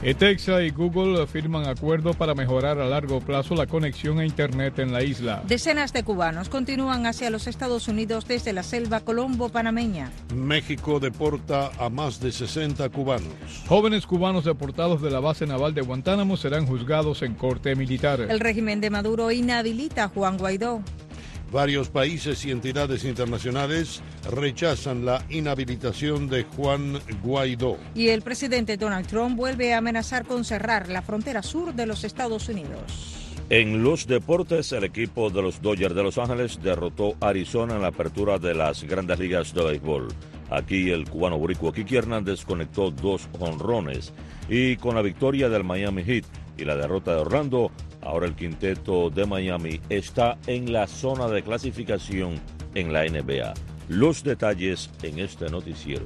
Etexa y Google firman acuerdo para mejorar a largo plazo la conexión a Internet en la isla. Decenas de cubanos continúan hacia los Estados Unidos desde la selva colombo-panameña. México deporta a más de 60 cubanos. Jóvenes cubanos deportados de la base naval de Guantánamo serán juzgados en corte militar. El régimen de Maduro inhabilita a Juan Guaidó. Varios países y entidades internacionales rechazan la inhabilitación de Juan Guaidó. Y el presidente Donald Trump vuelve a amenazar con cerrar la frontera sur de los Estados Unidos. En los deportes, el equipo de los Dodgers de Los Ángeles derrotó a Arizona en la apertura de las Grandes Ligas de Béisbol. Aquí el cubano boricua Kiki Hernández conectó 2 jonrones. Y con la victoria del Miami Heat y la derrota de Orlando, ahora el quinteto de Miami está en la zona de clasificación en la NBA. Los detalles en este noticiero.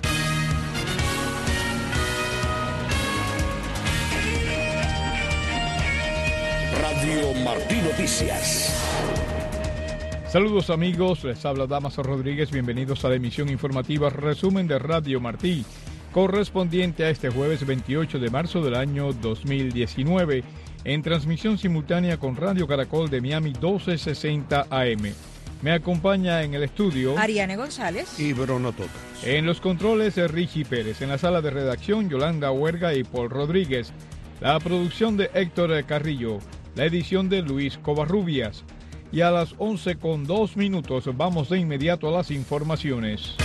Radio Martí Noticias. Saludos amigos, les habla Damaso Rodríguez, bienvenidos a la emisión informativa resumen de Radio Martí, correspondiente a este jueves 28 de marzo del año 2019, en transmisión simultánea con Radio Caracol de Miami 1260 AM. Me acompaña en el estudio Ariane González y Bruno Tota. En los controles Richie Pérez, en la sala de redacción Yolanda Huerga y Paul Rodríguez, la producción de Héctor Carrillo, la edición de Luis Covarrubias. Y a las 11:02 vamos de inmediato a las informaciones.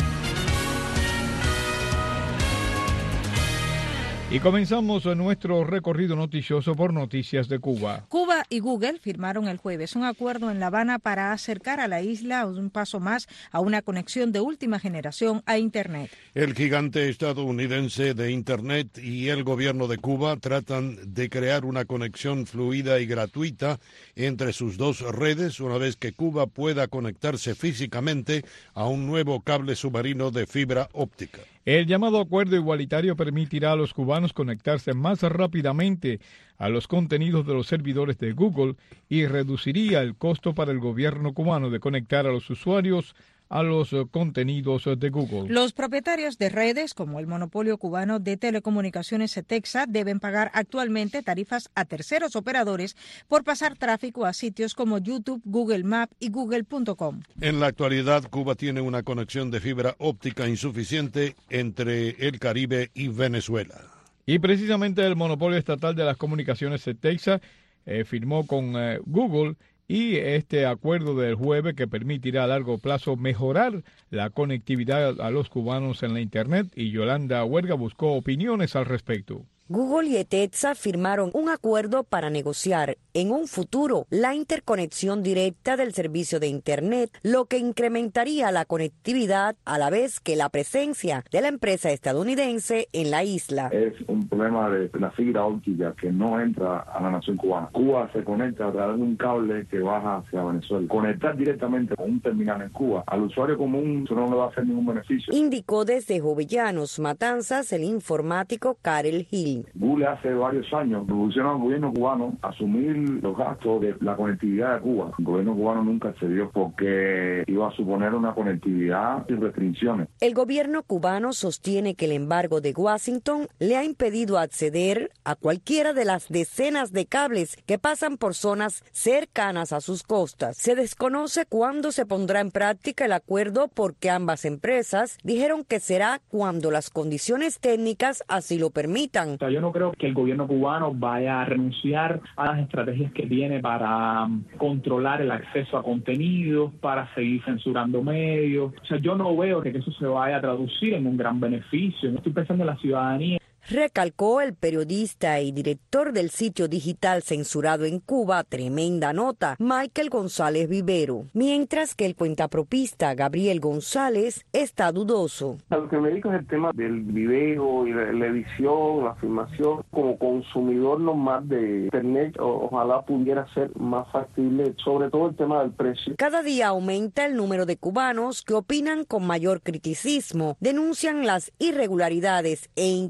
Y comenzamos nuestro recorrido noticioso por Noticias de Cuba. Cuba y Google firmaron el jueves un acuerdo en La Habana para acercar a la isla un paso más a una conexión de última generación a Internet. El gigante estadounidense de Internet y el gobierno de Cuba tratan de crear una conexión fluida y gratuita entre sus dos redes una vez que Cuba pueda conectarse físicamente a un nuevo cable submarino de fibra óptica. El llamado acuerdo igualitario permitirá a los cubanos conectarse más rápidamente a los contenidos de los servidores de Google y reduciría el costo para el gobierno cubano de conectar a los usuarios a los contenidos de Google. Los propietarios de redes, como el monopolio cubano de telecomunicaciones Etexa, deben pagar actualmente tarifas a terceros operadores por pasar tráfico a sitios como YouTube, Google Maps y Google.com. En la actualidad, Cuba tiene una conexión de fibra óptica insuficiente entre el Caribe y Venezuela. Y precisamente el monopolio estatal de las comunicaciones Etexa firmó con Google y este acuerdo del jueves que permitirá a largo plazo mejorar la conectividad a los cubanos en la Internet, y Yolanda Huerga buscó opiniones al respecto. Google y Etexa firmaron un acuerdo para negociar en un futuro la interconexión directa del servicio de Internet, lo que incrementaría la conectividad a la vez que la presencia de la empresa estadounidense en la isla. Es un problema de la fibra óptica que no entra a la nación cubana. Cuba se conecta a través de un cable que baja hacia Venezuela. Conectar directamente con un terminal en Cuba al usuario común eso no le va a hacer ningún beneficio. Indicó desde Jovellanos, Matanzas, el informático Karel Gil. Google hace varios años propuso al gobierno cubano asumir los gastos de la conectividad de Cuba. El gobierno cubano nunca accedió porque iba a suponer una conectividad sin restricciones. El gobierno cubano sostiene que el embargo de Washington le ha impedido acceder a cualquiera de las decenas de cables que pasan por zonas cercanas a sus costas. Se desconoce cuándo se pondrá en práctica el acuerdo porque ambas empresas dijeron que será cuando las condiciones técnicas así lo permitan. Yo no creo que el gobierno cubano vaya a renunciar a las estrategias que tiene para controlar el acceso a contenidos, para seguir censurando medios. O sea, yo no veo que eso se vaya a traducir en un gran beneficio. No estoy pensando en la ciudadanía. Recalcó el periodista y director del sitio digital censurado en Cuba, Tremenda Nota, Michael González Vivero, mientras que el cuentapropista Gabriel González está dudoso. A lo que me dedico es el tema del video y la edición, la filmación. Como consumidor normal de Internet, ojalá pudiera ser más factible, sobre todo el tema del precio. Cada día aumenta el número de cubanos que opinan con mayor criticismo, denuncian las irregularidades e incluso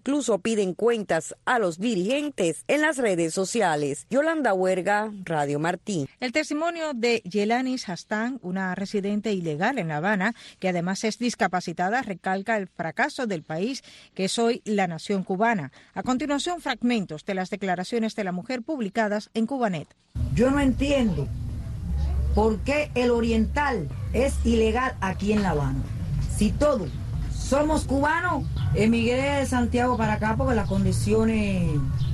piden cuentas a los dirigentes en las redes sociales. Yolanda Huerga, Radio Martí. El testimonio de Yelanis Hastán, una residente ilegal en La Habana, que además es discapacitada, recalca el fracaso del país que es hoy la nación cubana. A continuación, fragmentos de las declaraciones de la mujer publicadas en Cubanet. Yo no entiendo por qué el oriental es ilegal aquí en La Habana. Si todos somos cubanos, emigré de Santiago para acá porque las condiciones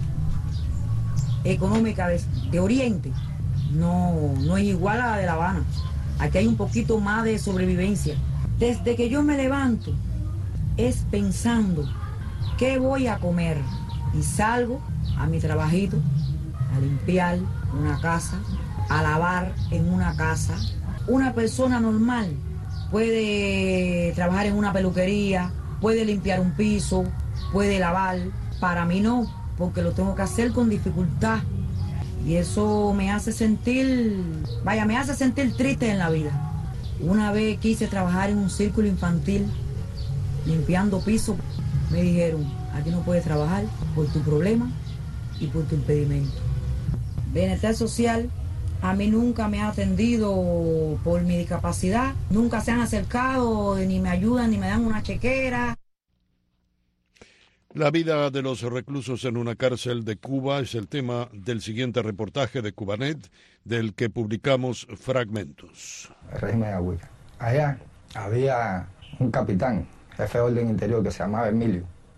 económicas de Oriente no es igual a la de La Habana. Aquí hay un poquito más de sobrevivencia. Desde que yo me levanto es pensando qué voy a comer y salgo a mi trabajito, a limpiar una casa, a lavar en una casa. Una persona normal puede trabajar en una peluquería, puede limpiar un piso, puede lavar. Para mí no, porque lo tengo que hacer con dificultad. Y eso me hace sentir triste en la vida. Una vez quise trabajar en un círculo infantil, limpiando piso. Me dijeron, aquí no puedes trabajar por tu problema y por tu impedimento. Bienestar social a mí nunca me ha atendido por mi discapacidad. Nunca se han acercado, ni me ayudan, ni me dan una chequera. La vida de los reclusos en una cárcel de Cuba es el tema del siguiente reportaje de Cubanet, del que publicamos fragmentos. El régimen de Agüita. Allá había un capitán, jefe de orden interior, que se llamaba Emilio,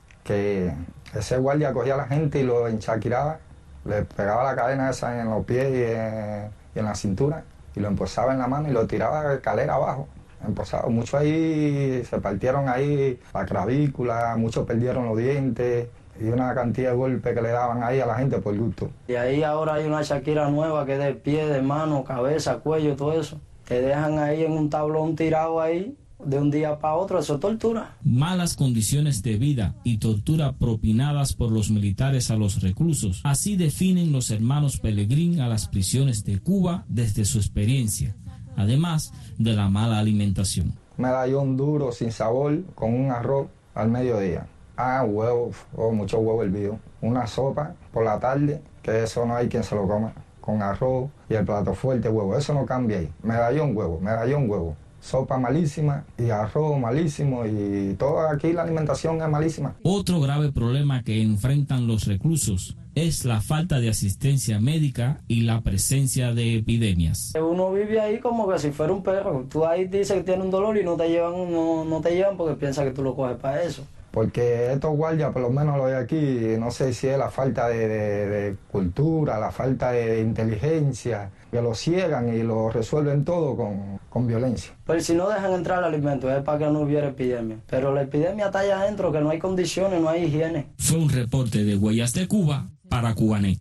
que ese guardia cogía a la gente y lo enchaquiraba, le pegaba la cadena esa en los pies y en la cintura, y lo empozaba en la mano y lo tiraba de escalera abajo. Muchos ahí se partieron ahí la clavícula, muchos perdieron los dientes y una cantidad de golpes que le daban ahí a la gente por gusto. Y ahí ahora hay una Shakira nueva que es de pie, de mano, cabeza, cuello, todo eso. Te dejan ahí en un tablón tirado ahí de un día para otro, eso es tortura. Malas condiciones de vida y tortura propinadas por los militares a los reclusos. Así definen los hermanos Pelegrín a las prisiones de Cuba desde su experiencia, además de la mala alimentación. Medallón duro, sin sabor, con un arroz al mediodía. Huevos, mucho huevo hervido. Una sopa por la tarde, que eso no hay quien se lo coma, con arroz y el plato fuerte, huevo. Eso no cambia ahí. Medallón, huevo. Sopa malísima y arroz malísimo y toda aquí la alimentación es malísima. Otro grave problema que enfrentan los reclusos es la falta de asistencia médica y la presencia de epidemias. Uno vive ahí como que si fuera un perro. Tú ahí dices que tiene un dolor y no te llevan porque piensan que tú lo coges para eso. Porque estos guardias, por lo menos los de aquí, no sé si es la falta de cultura, la falta de inteligencia, que lo ciegan y lo resuelven todo con violencia. Pero si no dejan entrar el alimento es para que no hubiera epidemia. Pero la epidemia está allá adentro, que no hay condiciones, no hay higiene. Fue un reporte de Huellas de Cuba para Cubanet.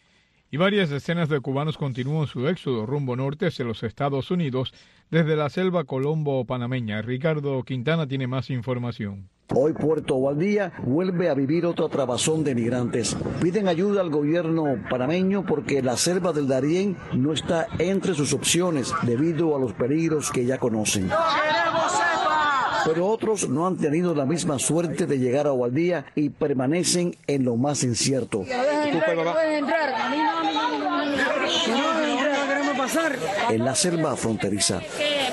Y varias decenas de cubanos continúan su éxodo rumbo norte hacia los Estados Unidos desde la selva colombo-panameña. Ricardo Quintana tiene más información. Hoy Puerto Valdía vuelve a vivir otro trabazón de migrantes. Piden ayuda al gobierno panameño porque la selva del Darién no está entre sus opciones debido a los peligros que ya conocen. Pero otros no han tenido la misma suerte de llegar a Valdía y permanecen en lo más incierto. En la selva fronteriza.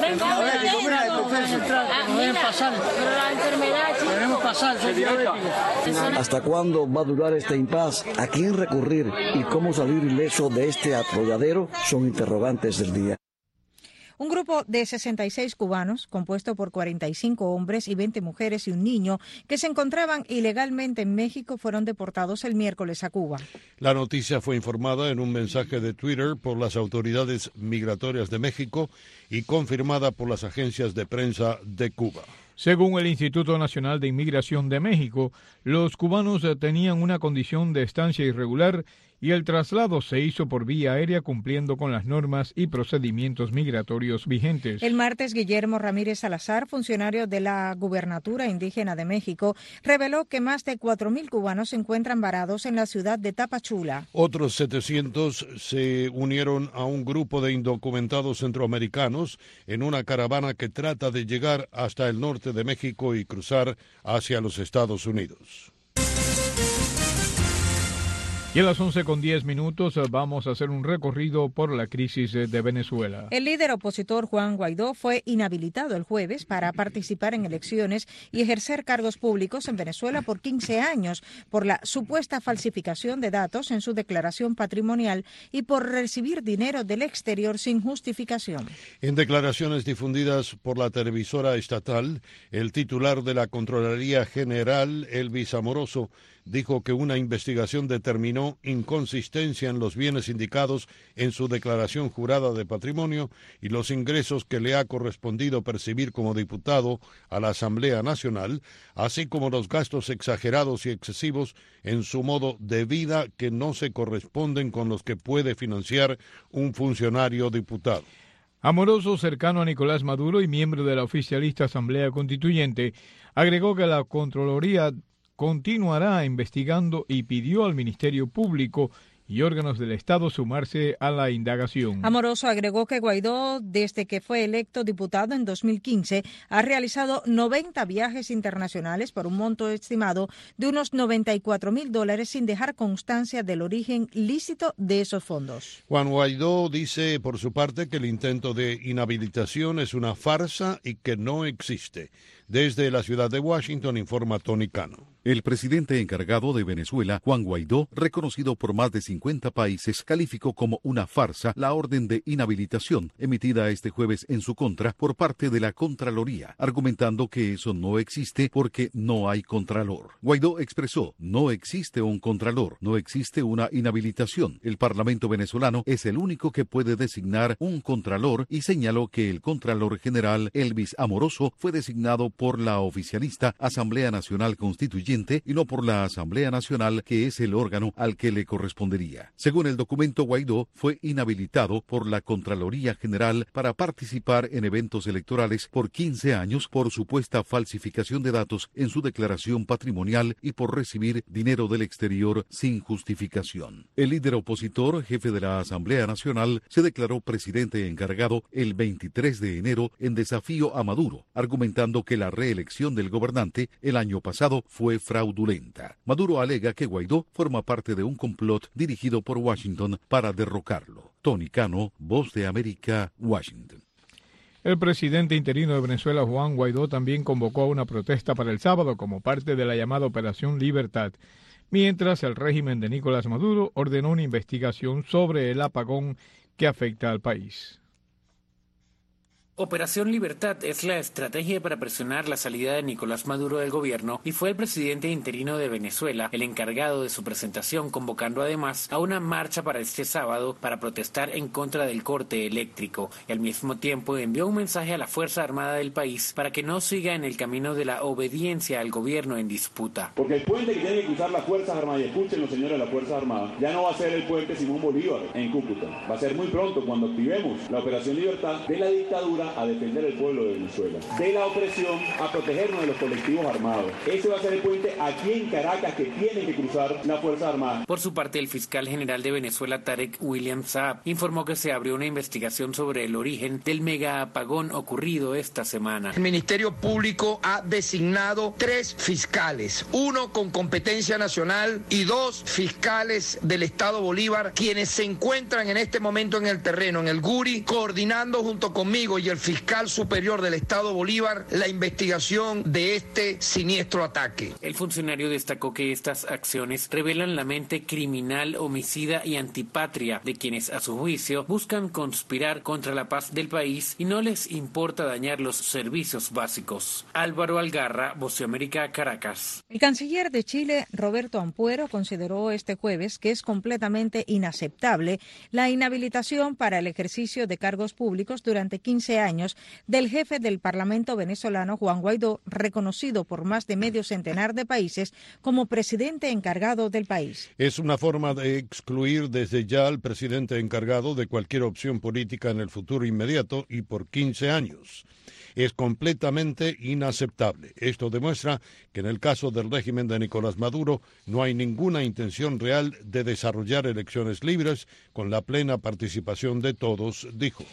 ¿Hasta cuándo va a durar este impas? ¿A quién recurrir? ¿Y cómo salir ileso de este atolladero? Son interrogantes del día. Un grupo de 66 cubanos, compuesto por 45 hombres y 20 mujeres y un niño, que se encontraban ilegalmente en México, fueron deportados el miércoles a Cuba. La noticia fue informada en un mensaje de Twitter por las autoridades migratorias de México y confirmada por las agencias de prensa de Cuba. Según el Instituto Nacional de Inmigración de México, los cubanos tenían una condición de estancia irregular y el traslado se hizo por vía aérea cumpliendo con las normas y procedimientos migratorios vigentes. El martes, Guillermo Ramírez Salazar, funcionario de la Gubernatura Indígena de México, reveló que más de 4.000 cubanos se encuentran varados en la ciudad de Tapachula. Otros 700 se unieron a un grupo de indocumentados centroamericanos en una caravana que trata de llegar hasta el norte de México y cruzar hacia los Estados Unidos. Y a las 11:10 vamos a hacer un recorrido por la crisis de Venezuela. El líder opositor Juan Guaidó fue inhabilitado el jueves para participar en elecciones y ejercer cargos públicos en Venezuela por 15 años por la supuesta falsificación de datos en su declaración patrimonial y por recibir dinero del exterior sin justificación. En declaraciones difundidas por la televisora estatal, el titular de la Contraloría General, Elvis Amoroso, dijo que una investigación determinó inconsistencia en los bienes indicados en su declaración jurada de patrimonio y los ingresos que le ha correspondido percibir como diputado a la Asamblea Nacional, así como los gastos exagerados y excesivos en su modo de vida que no se corresponden con los que puede financiar un funcionario diputado. Amoroso, cercano a Nicolás Maduro y miembro de la oficialista Asamblea Constituyente, agregó que la Contraloría continuará investigando y pidió al Ministerio Público y órganos del Estado sumarse a la indagación. Amoroso agregó que Guaidó, desde que fue electo diputado en 2015, ha realizado 90 viajes internacionales por un monto estimado de unos $94,000 sin dejar constancia del origen lícito de esos fondos. Juan Guaidó dice, por su parte, que el intento de inhabilitación es una farsa y que no existe. Desde la ciudad de Washington informa Tony Cano. El presidente encargado de Venezuela, Juan Guaidó, reconocido por más de 50 países, calificó como una farsa la orden de inhabilitación emitida este jueves en su contra por parte de la Contraloría, argumentando que eso no existe porque no hay contralor. Guaidó expresó, no existe un contralor, no existe una inhabilitación. El Parlamento venezolano es el único que puede designar un contralor y señaló que el Contralor General Elvis Amoroso fue designado por la oficialista Asamblea Nacional Constituyente y no por la Asamblea Nacional, que es el órgano al que le correspondería. Según el documento, Guaidó fue inhabilitado por la Contraloría General para participar en eventos electorales por 15 años por supuesta falsificación de datos en su declaración patrimonial y por recibir dinero del exterior sin justificación. El líder opositor, jefe de la Asamblea Nacional, se declaró presidente encargado el 23 de enero en desafío a Maduro, argumentando que la reelección del gobernante el año pasado fue fraudulenta. Maduro alega que Guaidó forma parte de un complot dirigido por Washington para derrocarlo. Tony Cano, Voz de América, Washington. El presidente interino de Venezuela, Juan Guaidó, también convocó a una protesta para el sábado como parte de la llamada Operación Libertad, mientras el régimen de Nicolás Maduro ordenó una investigación sobre el apagón que afecta al país. Operación Libertad es la estrategia para presionar la salida de Nicolás Maduro del gobierno y fue el presidente interino de Venezuela el encargado de su presentación, convocando además a una marcha para este sábado para protestar en contra del corte eléctrico y al mismo tiempo envió un mensaje a la Fuerza Armada del país para que no siga en el camino de la obediencia al gobierno en disputa. Porque el puente que tienen que cruzar las Fuerzas Armadas, y escuchen los señores de las Fuerzas Armadas, ya no va a ser el puente Simón Bolívar en Cúcuta, va a ser muy pronto cuando activemos la Operación Libertad de la dictadura a defender el pueblo de Venezuela, de la opresión a protegernos de los colectivos armados. Ese va a ser el puente aquí en Caracas que tienen que cruzar la Fuerza Armada. Por su parte, el fiscal general de Venezuela, Tarek William Saab, informó que se abrió una investigación sobre el origen del mega apagón ocurrido esta semana. El Ministerio Público ha designado 3 fiscales, 1 con competencia nacional y 2 fiscales del Estado Bolívar, quienes se encuentran en este momento en el terreno, en el Guri, coordinando junto conmigo y el fiscal superior del Estado Bolívar la investigación de este siniestro ataque. El funcionario destacó que estas acciones revelan la mente criminal, homicida y antipatria de quienes a su juicio buscan conspirar contra la paz del país y no les importa dañar los servicios básicos. Álvaro Algarra, Voz de América, Caracas. El canciller de Chile, Roberto Ampuero, consideró este jueves que es completamente inaceptable la inhabilitación para el ejercicio de cargos públicos durante 15 años del jefe del Parlamento venezolano, Juan Guaidó, reconocido por más de medio centenar de países como presidente encargado del país. Es una forma de excluir desde ya al presidente encargado de cualquier opción política en el futuro inmediato y por 15 años. Es completamente inaceptable. Esto demuestra que en el caso del régimen de Nicolás Maduro no hay ninguna intención real de desarrollar elecciones libres con la plena participación de todos, dijo.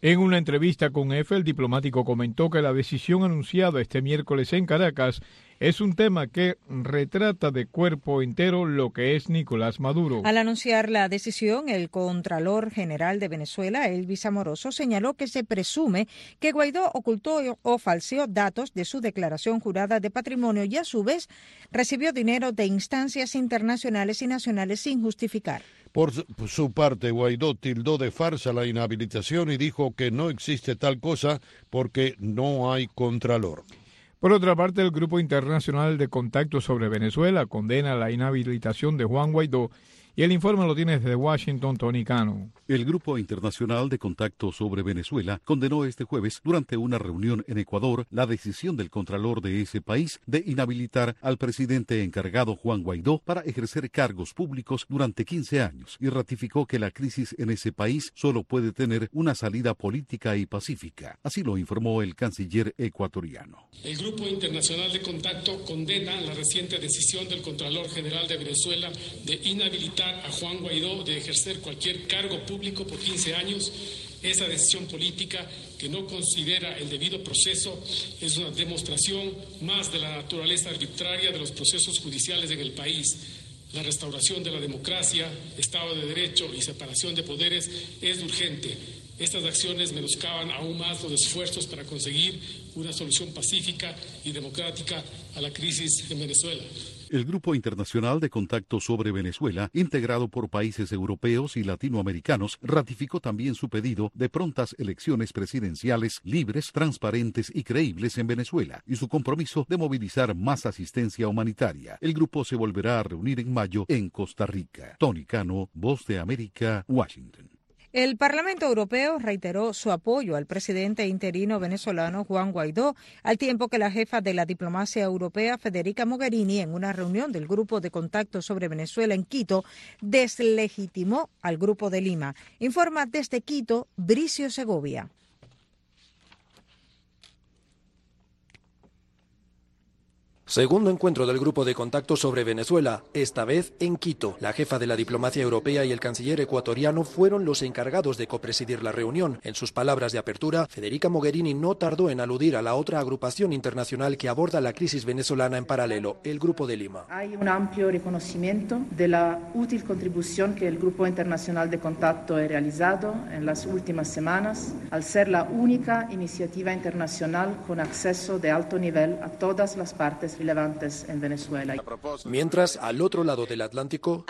En una entrevista con EFE, el diplomático comentó que la decisión anunciada este miércoles en Caracas es un tema que retrata de cuerpo entero lo que es Nicolás Maduro. Al anunciar la decisión, el Contralor General de Venezuela, Elvis Amoroso, señaló que se presume que Guaidó ocultó o falseó datos de su declaración jurada de patrimonio y a su vez recibió dinero de instancias internacionales y nacionales sin justificar. Por su parte, Guaidó tildó de farsa la inhabilitación y dijo que no existe tal cosa porque no hay contralor. Por otra parte, el Grupo Internacional de Contacto sobre Venezuela condena la inhabilitación de Juan Guaidó y el informe lo tiene desde Washington, Tony Cano. El Grupo Internacional de Contacto sobre Venezuela condenó este jueves, durante una reunión en Ecuador, la decisión del contralor de ese país de inhabilitar al presidente encargado Juan Guaidó para ejercer cargos públicos durante 15 años y ratificó que la crisis en ese país solo puede tener una salida política y pacífica. Así lo informó el canciller ecuatoriano. El Grupo Internacional de Contacto condena la reciente decisión del Contralor General de Venezuela de inhabilitar a Juan Guaidó de ejercer cualquier cargo público por 15 años. Esa decisión política, que no considera el debido proceso, es una demostración más de la naturaleza arbitraria de los procesos judiciales en el país. La restauración de la democracia, Estado de Derecho y separación de poderes es urgente. Estas acciones menoscaban aún más los esfuerzos para conseguir una solución pacífica y democrática a la crisis en Venezuela. El Grupo Internacional de Contacto sobre Venezuela, integrado por países europeos y latinoamericanos, ratificó también su pedido de prontas elecciones presidenciales libres, transparentes y creíbles en Venezuela y su compromiso de movilizar más asistencia humanitaria. El grupo se volverá a reunir en mayo en Costa Rica. Tony Cano, Voz de América, Washington. El Parlamento Europeo reiteró su apoyo al presidente interino venezolano Juan Guaidó, al tiempo que la jefa de la diplomacia europea, Federica Mogherini, en una reunión del Grupo de Contacto sobre Venezuela en Quito, deslegitimó al Grupo de Lima. Informa desde Quito, Bricio Segovia. Segundo encuentro del Grupo de Contacto sobre Venezuela, esta vez en Quito. La jefa de la diplomacia europea y el canciller ecuatoriano fueron los encargados de copresidir la reunión. En sus palabras de apertura, Federica Mogherini no tardó en aludir a la otra agrupación internacional que aborda la crisis venezolana en paralelo, el Grupo de Lima. Hay un amplio reconocimiento de la útil contribución que el Grupo Internacional de Contacto ha realizado en las últimas semanas, al ser la única iniciativa internacional con acceso de alto nivel a todas las partes relevantes en Venezuela. Mientras, al otro lado del Atlántico,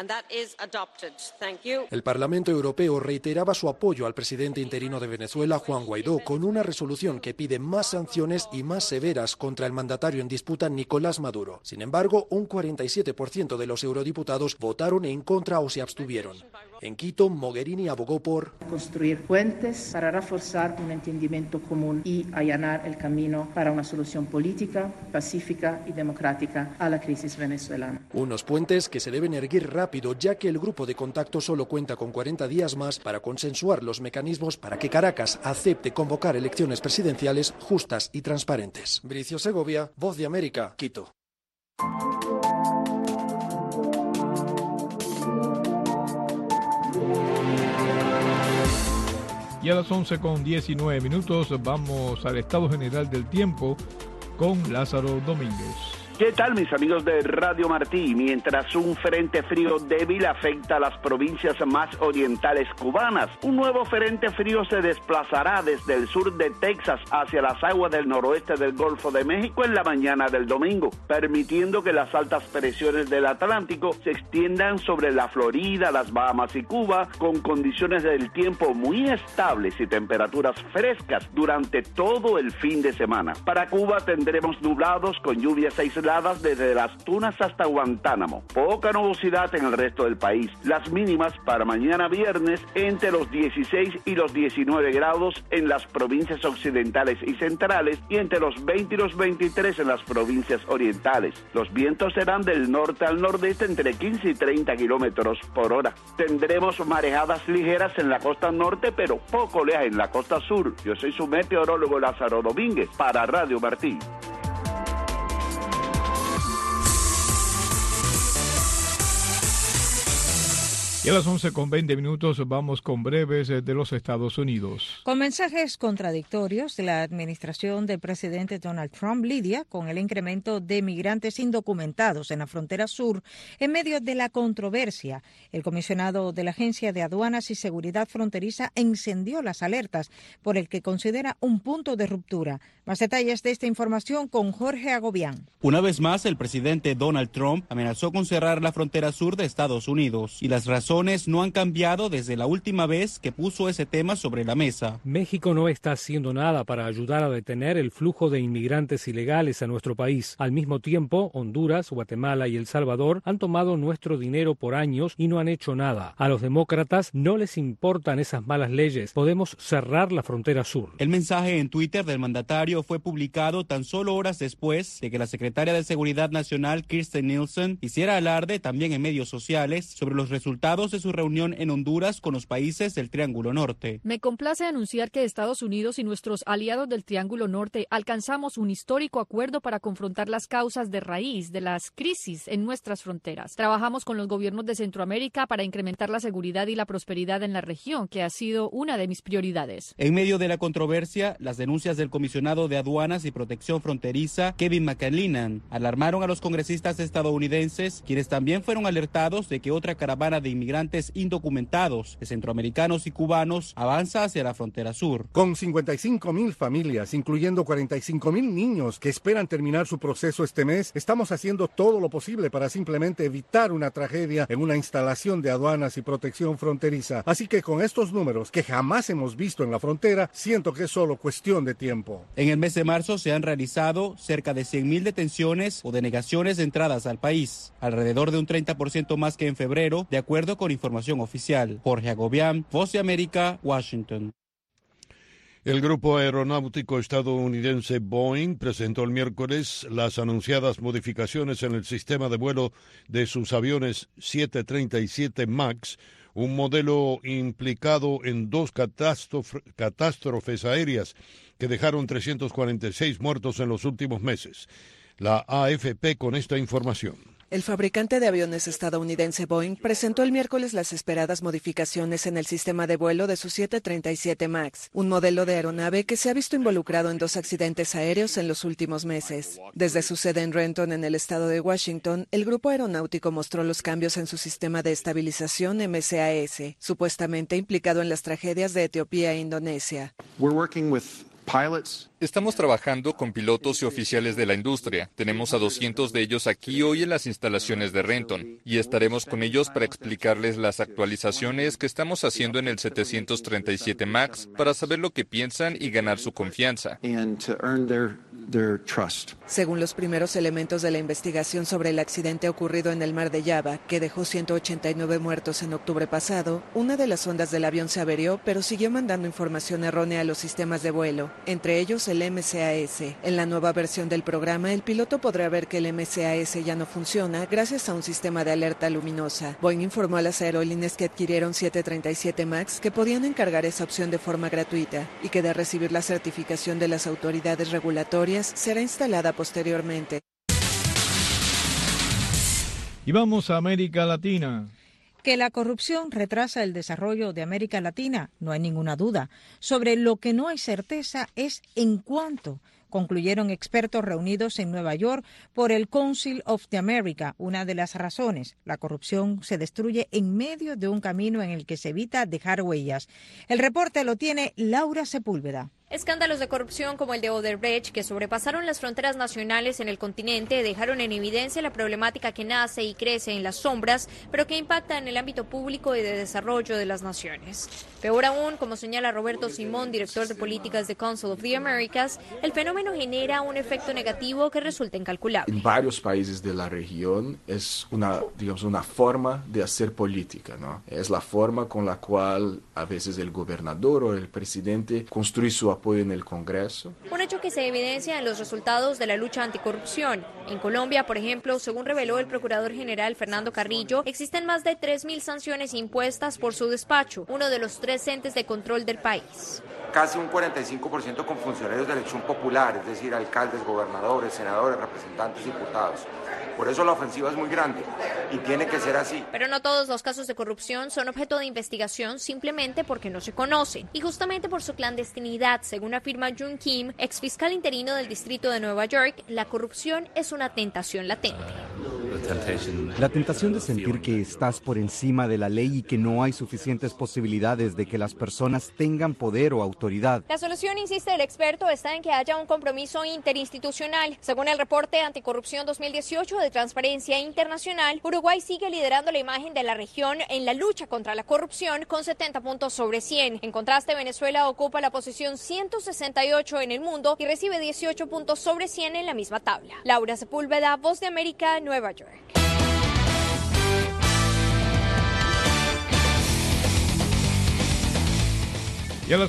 el Parlamento Europeo reiteraba su apoyo al presidente interino de Venezuela, Juan Guaidó, con una resolución que pide más sanciones y más severas contra el mandatario en disputa, Nicolás Maduro. Sin embargo, un 47% de los eurodiputados votaron en contra o se abstuvieron. En Quito, Mogherini abogó por construir puentes para reforzar un entendimiento común y allanar el camino para una solución política, pacífica y democrática a la crisis venezolana. Unos puentes que se deben erguir rápido, ya que el Grupo de Contacto solo cuenta con 40 días más para consensuar los mecanismos para que Caracas acepte convocar elecciones presidenciales justas y transparentes. Bricio Segovia, Voz de América, Quito. Y a las 11:19 vamos al estado general del tiempo con Lázaro Domínguez. ¿Qué tal, mis amigos de Radio Martí? Mientras un frente frío débil afecta a las provincias más orientales cubanas, un nuevo frente frío se desplazará desde el sur de Texas hacia las aguas del noroeste del Golfo de México en la mañana del domingo, permitiendo que las altas presiones del Atlántico se extiendan sobre la Florida, las Bahamas y Cuba, con condiciones del tiempo muy estables y temperaturas frescas durante todo el fin de semana. Para Cuba tendremos nublados con lluvias aisladas desde las Tunas hasta Guantánamo. Poca nubosidad en el resto del país. Las mínimas para mañana viernes entre los 16 y los 19 grados en las provincias occidentales y centrales y entre los 20 y los 23 en las provincias orientales. Los vientos serán del norte al nordeste entre 15 y 30 kilómetros por hora. Tendremos marejadas ligeras en la costa norte, pero poco oleaje en la costa sur. Yo soy su meteorólogo Lázaro Domínguez para Radio Martí. Y a las 11:20 vamos con breves de los Estados Unidos. Con mensajes contradictorios, la administración del presidente Donald Trump lidia con el incremento de migrantes indocumentados en la frontera sur en medio de la controversia. El comisionado de la Agencia de Aduanas y Seguridad Fronteriza encendió las alertas por el que considera un punto de ruptura. Más detalles de esta información con Jorge Agobián. Una vez más, el presidente Donald Trump amenazó con cerrar la frontera sur de Estados Unidos y las razones no han cambiado desde la última vez que puso ese tema sobre la mesa. México no está haciendo nada para ayudar a detener el flujo de inmigrantes ilegales a nuestro país. Al mismo tiempo, Honduras, Guatemala y El Salvador han tomado nuestro dinero por años y no han hecho nada. A los demócratas no les importan esas malas leyes. Podemos cerrar la frontera sur. El mensaje en Twitter del mandatario fue publicado tan solo horas después de que la secretaria de Seguridad Nacional, Kirstjen Nielsen, hiciera alarde también en medios sociales sobre los resultados de su reunión en Honduras con los países del Triángulo Norte. Me complace anunciar que Estados Unidos y nuestros aliados del Triángulo Norte alcanzamos un histórico acuerdo para confrontar las causas de raíz de las crisis en nuestras fronteras. Trabajamos con los gobiernos de Centroamérica para incrementar la seguridad y la prosperidad en la región, que ha sido una de mis prioridades. En medio de la controversia, las denuncias del comisionado de Aduanas y Protección Fronteriza, Kevin McAleenan, alarmaron a los congresistas estadounidenses, quienes también fueron alertados de que otra caravana de inmigrantes indocumentados de centroamericanos y cubanos avanza hacia la frontera sur. Con 55,000 familias, incluyendo 45,000 niños que esperan terminar su proceso este mes, estamos haciendo todo lo posible para simplemente evitar una tragedia en una instalación de aduanas y protección fronteriza. Así que con estos números que jamás hemos visto en la frontera, siento que es solo cuestión de tiempo. En el mes de marzo se han realizado cerca de 100,000 detenciones o denegaciones de entradas al país, alrededor de un 30% más que en febrero, de acuerdo con información oficial. Jorge Agobián, Voz de América, Washington. El grupo aeronáutico estadounidense Boeing presentó el miércoles las anunciadas modificaciones en el sistema de vuelo de sus aviones 737 MAX, un modelo implicado en dos catástrofes aéreas que dejaron 346 muertos en los últimos meses. La AFP con esta información. El fabricante de aviones estadounidense Boeing presentó el miércoles las esperadas modificaciones en el sistema de vuelo de su 737 MAX, un modelo de aeronave que se ha visto involucrado en 2 accidentes aéreos en los últimos meses. Desde su sede en Renton, en el estado de Washington, el grupo aeronáutico mostró los cambios en su sistema de estabilización MCAS, supuestamente implicado en las tragedias de Etiopía e Indonesia. Estamos trabajando con pilotos y oficiales de la industria. Tenemos a 200 de ellos aquí hoy en las instalaciones de Renton y estaremos con ellos para explicarles las actualizaciones que estamos haciendo en el 737 MAX para saber lo que piensan y ganar su confianza. Según los primeros elementos de la investigación sobre el accidente ocurrido en el mar de Java, que dejó 189 muertos en octubre pasado, una de las ondas del avión se averió, pero siguió mandando información errónea a los sistemas de vuelo, entre ellos el MCAS. En la nueva versión del programa, el piloto podrá ver que el MCAS ya no funciona gracias a un sistema de alerta luminosa. Boeing informó a las aerolíneas que adquirieron 737 MAX que podían encargar esa opción de forma gratuita y que de recibir la certificación de las autoridades regulatorias será instalada posteriormente. Y vamos a América Latina. Que la corrupción retrasa el desarrollo de América Latina, no hay ninguna duda. Sobre lo que no hay certeza es en cuánto, concluyeron expertos reunidos en Nueva York por el Council of the America. Una de las razones, la corrupción se destruye en medio de un camino en el que se evita dejar huellas. El reporte lo tiene Laura Sepúlveda. Escándalos de corrupción como el de Odebrecht, que sobrepasaron las fronteras nacionales en el continente, dejaron en evidencia la problemática que nace y crece en las sombras, pero que impacta en el ámbito público y de desarrollo de las naciones. Peor aún, como señala Roberto Simón, director de políticas de Council of the Americas, el fenómeno genera un efecto negativo que resulta incalculable. En varios países de la región es una forma de hacer política, ¿no? Es la forma con la cual a veces el gobernador o el presidente construye su apoyo en el Congreso. Un hecho que se evidencia en los resultados de la lucha anticorrupción. En Colombia, por ejemplo, según reveló el Procurador General Fernando Carrillo, existen más de 3.000 sanciones impuestas por su despacho, uno de los 3 entes de control del país. Casi un 45% con funcionarios de elección popular, es decir, alcaldes, gobernadores, senadores, representantes, diputados. Por eso la ofensiva es muy grande y tiene que ser así. Pero no todos los casos de corrupción son objeto de investigación simplemente porque no se conocen. Y justamente por su clandestinidad, según afirma Jun Kim, exfiscal interino del Distrito de Nueva York, la corrupción es una tentación latente. La tentación de sentir que estás por encima de la ley y que no hay suficientes posibilidades de que las personas tengan poder o autoridad. La solución, insiste el experto, está en que haya un compromiso interinstitucional. Según el reporte Anticorrupción 2018 de Transparencia Internacional, Uruguay sigue liderando la imagen de la región en la lucha contra la corrupción con 70 puntos sobre 100. En contraste, Venezuela ocupa la posición 168 en el mundo y recibe 18 puntos sobre 100 en la misma tabla. Laura Sepúlveda, Voz de América, Nueva York. Y a las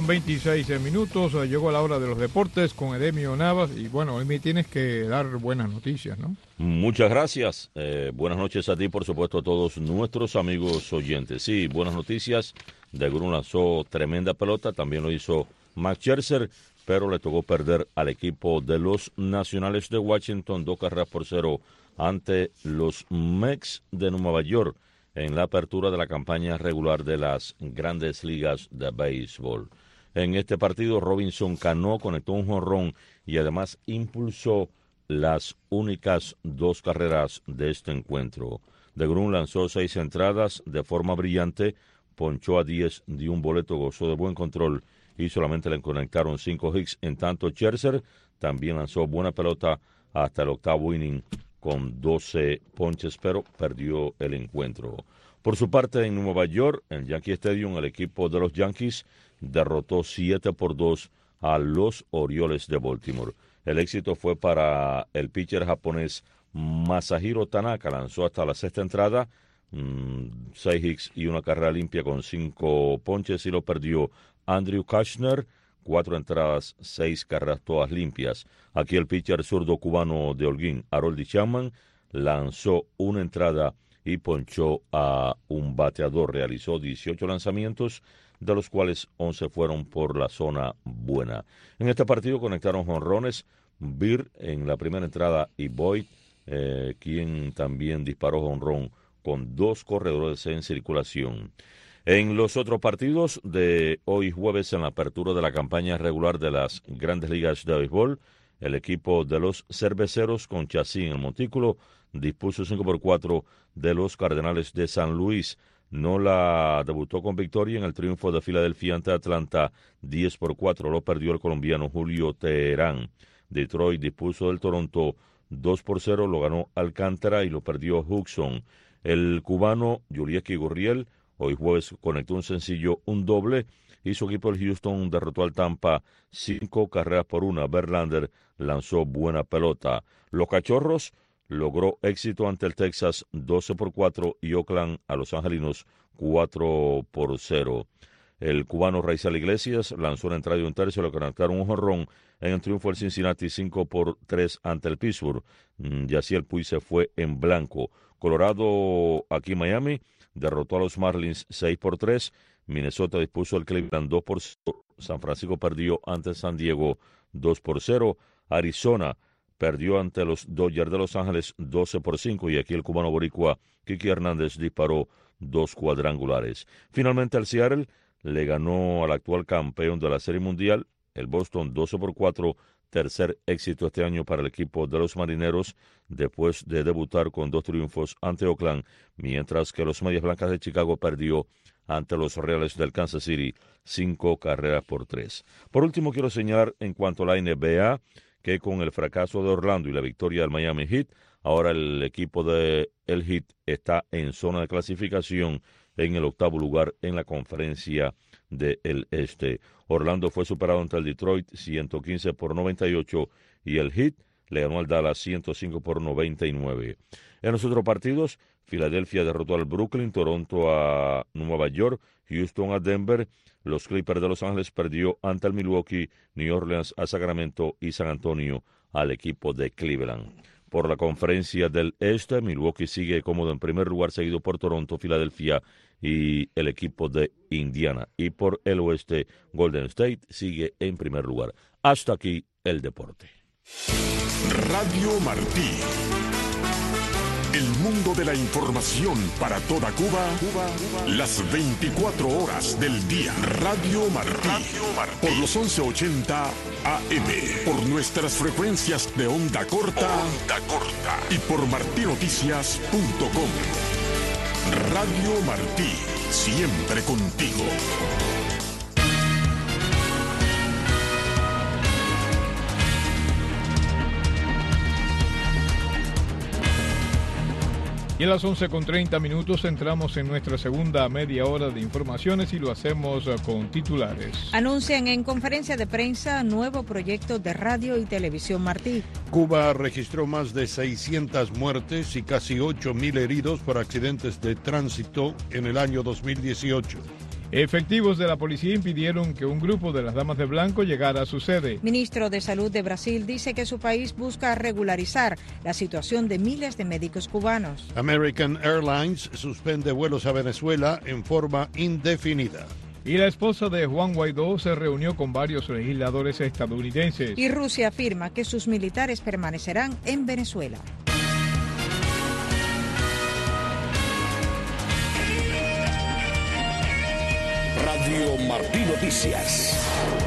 11:26 llegó la hora de los deportes con Edemio Navas. Y bueno, hoy me tienes que dar buenas noticias, ¿no? Muchas gracias. Buenas noches a ti, por supuesto, a todos nuestros amigos oyentes. Sí, buenas noticias. De Grun lanzó tremenda pelota, también lo hizo Max Scherzer, pero le tocó perder al equipo de los Nacionales de Washington 2-0 ante los Mets de Nueva York en la apertura de la campaña regular de las Grandes Ligas de Béisbol. En este partido, Robinson Cano conectó un jonrón y además impulsó las únicas 2 carreras de este encuentro. DeGrom lanzó 6 entradas de forma brillante, ponchó a 10, dio un boleto, gozó de buen control y solamente le conectaron 5 hits. En tanto, Scherzer también lanzó buena pelota hasta el octavo inning con 12 ponches, pero perdió el encuentro. Por su parte, en Nueva York, en Yankee Stadium, el equipo de los Yankees derrotó 7-2 a los Orioles de Baltimore. El éxito fue para el pitcher japonés Masahiro Tanaka, lanzó hasta la 6ª entrada, 6 hits y una carrera limpia con 5 ponches y lo perdió Andrew Kushner, 4 entradas, 6 carreras todas limpias. Aquí el pitcher zurdo cubano de Holguín, Harold Chapman, lanzó una entrada y ponchó a un bateador. Realizó 18 lanzamientos, de los cuales 11 fueron por la zona buena. En este partido conectaron jonrones Beer en la primera entrada y Boyd, quien también disparó jonrón con 2 corredores en circulación. En los otros partidos de hoy jueves, en la apertura de la campaña regular de las Grandes Ligas de Béisbol, el equipo de los Cerveceros con chasis en el montículo dispuso 5-4 de los Cardenales de San Luis. Nola debutó con victoria en el triunfo de Filadelfia ante Atlanta 10-4. Lo perdió el colombiano Julio Teherán. Detroit dispuso del Toronto 2-0. Lo ganó Alcántara y lo perdió Hudson. El cubano Yulieski Gurriel hoy jueves conectó un sencillo, un doble, y su equipo el Houston derrotó al Tampa 5-1. Verlander lanzó buena pelota. Los Cachorros logró éxito ante el Texas 12-4 y Oakland a los Angelinos 4-0. El cubano Raisel Iglesias lanzó una entrada y un tercio, le conectaron un jonrón en el triunfo del Cincinnati 5-3 ante el Pittsburgh. Yaciel Puig se fue en blanco. Colorado, aquí en Miami, derrotó a los Marlins 6-3. Minnesota dispuso el Cleveland 2-0. San Francisco perdió ante San Diego 2-0. Arizona perdió ante los Dodgers de Los Ángeles 12-5. Y aquí el cubano boricua Kiki Hernández disparó 2 cuadrangulares. Finalmente el Seattle le ganó al actual campeón de la Serie Mundial, el Boston 12-4. Tercer éxito este año para el equipo de los Marineros, después de debutar con 2 triunfos ante Oakland, mientras que los Medias Blancas de Chicago perdió ante los Reales del Kansas City 5-3. Por último, quiero señalar en cuanto a la NBA, que con el fracaso de Orlando y la victoria del Miami Heat, ahora el equipo del Heat está en zona de clasificación en el 8º lugar en la conferencia del Este. Orlando fue superado ante el Detroit 115-98 y el Heat le ganó al Dallas 105-99. En los otros partidos, Filadelfia derrotó al Brooklyn, Toronto a Nueva York, Houston a Denver, los Clippers de Los Ángeles perdió ante el Milwaukee, New Orleans a Sacramento y San Antonio al equipo de Cleveland. Por la conferencia del Este, Milwaukee sigue cómodo en primer lugar, seguido por Toronto, Filadelfia y el equipo de Indiana. Y por el Oeste, Golden State sigue en primer lugar. Hasta aquí el deporte. Radio Martí. El mundo de la información para toda Cuba, las 24 horas del día. Radio Martí. Por los 1180 AM. Por nuestras frecuencias de onda corta. Y por martinoticias.com. Radio Martí. Siempre contigo. Y a las 11:30 entramos en nuestra segunda media hora de informaciones y lo hacemos con titulares. Anuncian en conferencia de prensa nuevo proyecto de radio y televisión Martí. Cuba registró más de 600 muertes y casi 8.000 heridos por accidentes de tránsito en el año 2018. Efectivos de la policía impidieron que un grupo de las Damas de Blanco llegara a su sede. Ministro de Salud de Brasil dice que su país busca regularizar la situación de miles de médicos cubanos. American Airlines suspende vuelos a Venezuela en forma indefinida. Y la esposa de Juan Guaidó se reunió con varios legisladores estadounidenses. Y Rusia afirma que sus militares permanecerán en Venezuela. Radio Martí Noticias.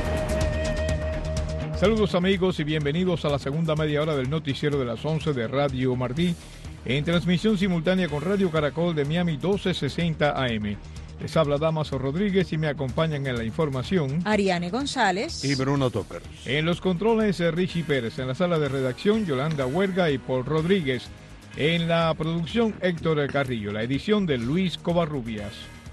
Saludos amigos y bienvenidos a la segunda media hora del noticiero de las 11 de Radio Martí, en transmisión simultánea con Radio Caracol de Miami 1260 AM. Les habla Damaso Rodríguez y me acompañan en la información Ariane González y Bruno Tócar. En los controles Richie Pérez, en la sala de redacción Yolanda Huerga y Paul Rodríguez. En la producción Héctor Carrillo, la edición de Luis Covarrubias.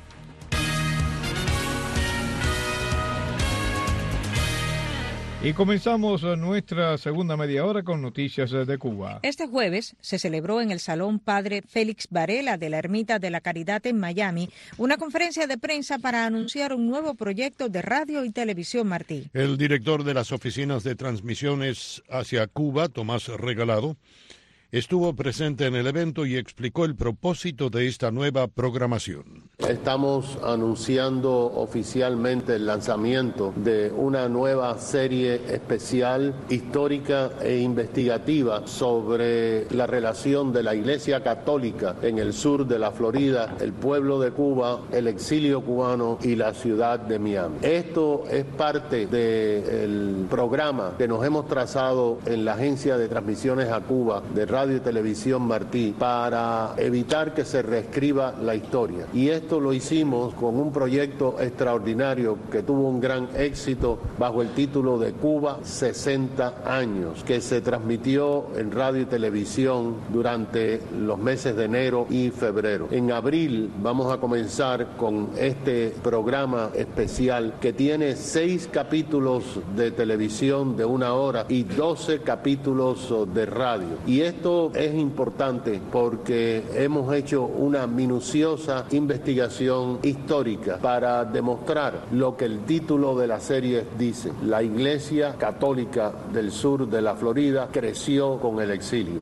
Y comenzamos nuestra segunda media hora con noticias de Cuba. Este jueves se celebró en el Salón Padre Félix Varela de la Ermita de la Caridad en Miami una conferencia de prensa para anunciar un nuevo proyecto de radio y televisión Martí. El director de las oficinas de transmisiones hacia Cuba, Tomás Regalado, estuvo presente en el evento y explicó el propósito de esta nueva programación. Estamos anunciando oficialmente el lanzamiento de una nueva serie especial, histórica e investigativa sobre la relación de la Iglesia Católica en el sur de la Florida, el pueblo de Cuba, el exilio cubano y la ciudad de Miami. Esto es parte del programa que nos hemos trazado en la Agencia de Transmisiones a Cuba de Radio y Televisión Martí para evitar que se reescriba la historia. Y esto lo hicimos con un proyecto extraordinario que tuvo un gran éxito bajo el título de Cuba 60 años, que se transmitió en radio y televisión durante los meses de enero y febrero. En abril vamos a comenzar con este programa especial que tiene 6 capítulos de televisión de 1 hora y 12 capítulos de radio. Y esto es importante porque hemos hecho una minuciosa investigación histórica para demostrar lo que el título de la serie dice. La Iglesia Católica del sur de la Florida creció con el exilio.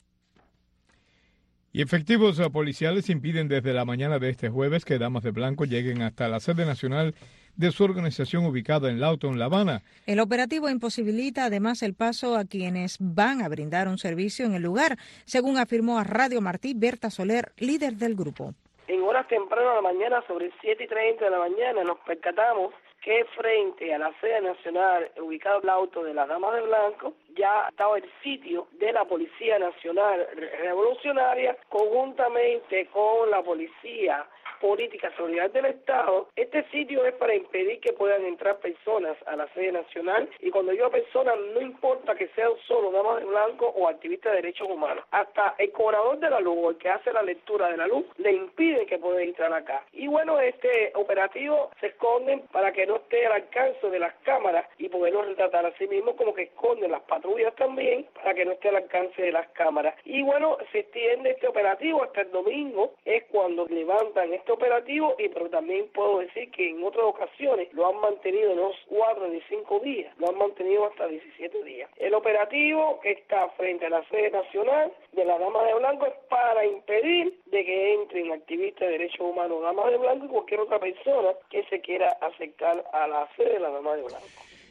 Y efectivos policiales impiden desde la mañana de este jueves que Damas de Blanco lleguen hasta la sede nacional de su organización ubicada en Lawton, La Habana. El operativo imposibilita además el paso a quienes van a brindar un servicio en el lugar, según afirmó a Radio Martí Berta Soler, líder del grupo. En horas tempranas de la mañana, sobre 7:30 de la mañana, nos percatamos que frente a la sede nacional ubicada en Lawton de las Damas de Blanco, ya estaba el sitio de la Policía Nacional Revolucionaria, conjuntamente con la Policía Política y Seguridad del Estado. Este sitio es para impedir que puedan entrar personas a la sede nacional, y cuando digo personas no importa que sean solo damas de blanco o activistas de derechos humanos, hasta el cobrador de la luz o el que hace la lectura de la luz le impiden que pueda entrar acá. Y bueno, este operativo se esconden para que no esté al alcance de las cámaras y poderlos retratar, así mismo como que esconden las patrullas también para que no esté al alcance de las cámaras. Y bueno, se extiende este operativo hasta el domingo, es cuando levantan este operativo, pero también puedo decir que en otras ocasiones lo han mantenido no 4 ni 5 días, lo han mantenido hasta 17 días. El operativo que está frente a la sede nacional de la Dama de Blanco es para impedir de que entren activistas de derechos humanos, Damas de Blanco y cualquier otra persona que se quiera acercar a la sede de la Dama de Blanco.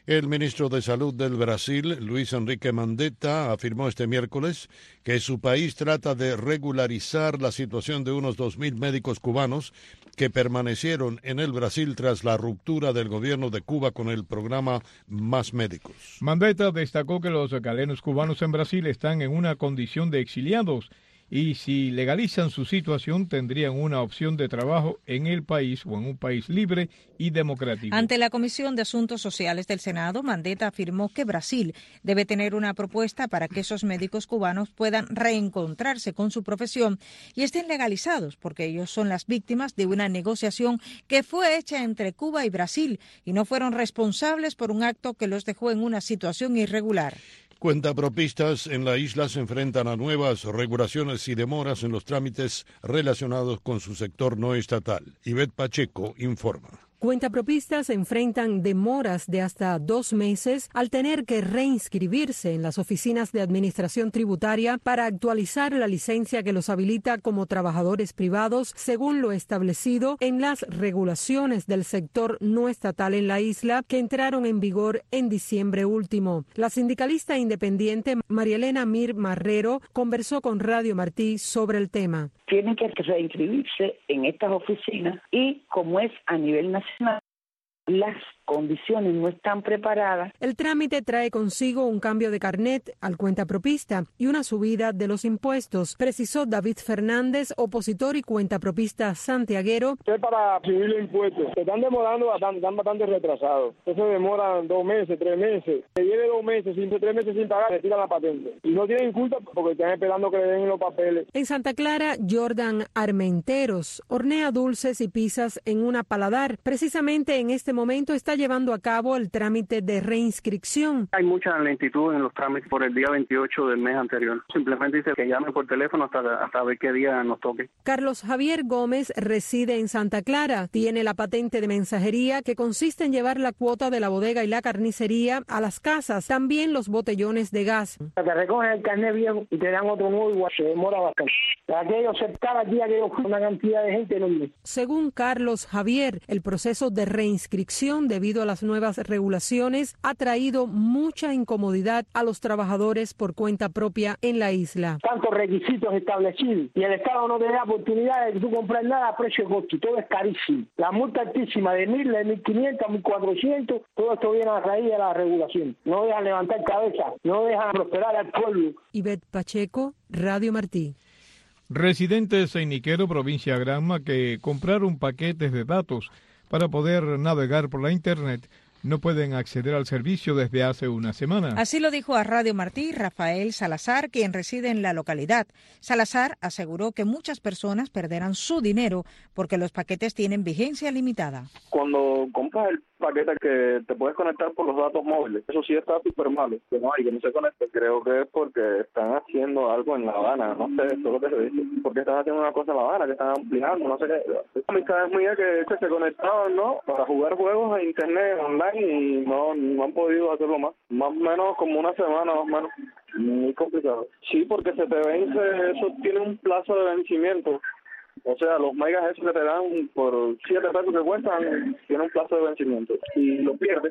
El ministro de Salud del Brasil, Luis Enrique Mandetta, afirmó este miércoles que su país trata de regularizar la situación de unos 2.000 médicos cubanos que permanecieron en el Brasil tras la ruptura del gobierno de Cuba con el programa Más Médicos. Mandetta destacó que los galenos cubanos en Brasil están en una condición de exiliados y si legalizan su situación tendrían una opción de trabajo en el país o en un país libre y democrático. Ante la Comisión de Asuntos Sociales del Senado, Mandetta afirmó que Brasil debe tener una propuesta para que esos médicos cubanos puedan reencontrarse con su profesión y estén legalizados, porque ellos son las víctimas de una negociación que fue hecha entre Cuba y Brasil y no fueron responsables por un acto que los dejó en una situación irregular. Cuentapropistas en la isla se enfrentan a nuevas regulaciones y demoras en los trámites relacionados con su sector no estatal. Ivette Pacheco informa. Cuentapropistas enfrentan demoras de hasta 2 meses al tener que reinscribirse en las oficinas de administración tributaria para actualizar la licencia que los habilita como trabajadores privados, según lo establecido en las regulaciones del sector no estatal en la isla que entraron en vigor en diciembre último. La sindicalista independiente María Elena Mir Marrero conversó con Radio Martí sobre el tema. Tienen que reinscribirse en estas oficinas y, como es a nivel nacional, las condiciones no están preparadas. El trámite trae consigo un cambio de carnet al cuentapropista y una subida de los impuestos, precisó David Fernández, opositor y cuentapropista santiaguero. Es para subir los impuestos. Se están demorando, están bastante retrasados. Eso demoran 2 meses, 3 meses. Se lleve 2 meses, 3 meses sin pagar, retiran la patente. Y no tienen culpa porque están esperando que le den los papeles. En Santa Clara, Jordan Armenteros hornea dulces y pizzas en una paladar. Precisamente en este momento está llevando a cabo el trámite de reinscripción. Hay mucha lentitud en los trámites por el día 28 del mes anterior. Simplemente dice que llame por teléfono hasta ver qué día nos toque. Carlos Javier Gómez reside en Santa Clara. Tiene la patente de mensajería que consiste en llevar la cuota de la bodega y la carnicería a las casas, también los botellones de gas. Te recogen el carnet viejo y te dan otro nuevo igual, se demora bastante. Aquello cada día que yo fui una cantidad de gente enorme. Según Carlos Javier, el proceso de reinscripción debido a las nuevas regulaciones ha traído mucha incomodidad a los trabajadores por cuenta propia en la isla. Tantos requisitos establecidos y el Estado no te da oportunidad de que tú compres nada a precio de costo, todo es carísimo. La multa altísima de 1.000, de 1.500, 1.400, todo esto viene a raíz de la regulación. No dejan levantar cabeza, no dejan prosperar al pueblo. Ivette Pacheco, Radio Martí. Residentes en Niquero, provincia de Granma, que compraron paquetes de datos para poder navegar por la Internet, no pueden acceder al servicio desde hace una semana. Así lo dijo a Radio Martí Rafael Salazar, quien reside en la localidad. Salazar aseguró que muchas personas perderán su dinero porque los paquetes tienen vigencia limitada. Cuando compras el paquete que te puedes conectar por los datos móviles, eso sí está súper malo, que no se conecte. Creo que es porque están haciendo algo en La Habana, no sé, eso es lo que se dice. Porque están haciendo una cosa en La Habana, que están ampliando, no sé qué. Amistades mías que se conectaban, ¿no?, para jugar juegos a internet online y no han podido hacerlo más o menos como una semana, más o menos. Muy complicado. Sí, porque se te vence, eso tiene un plazo de vencimiento. O sea, los megas esos que te dan por 7 pesos que cuestan, tienen un plazo de vencimiento y lo pierdes.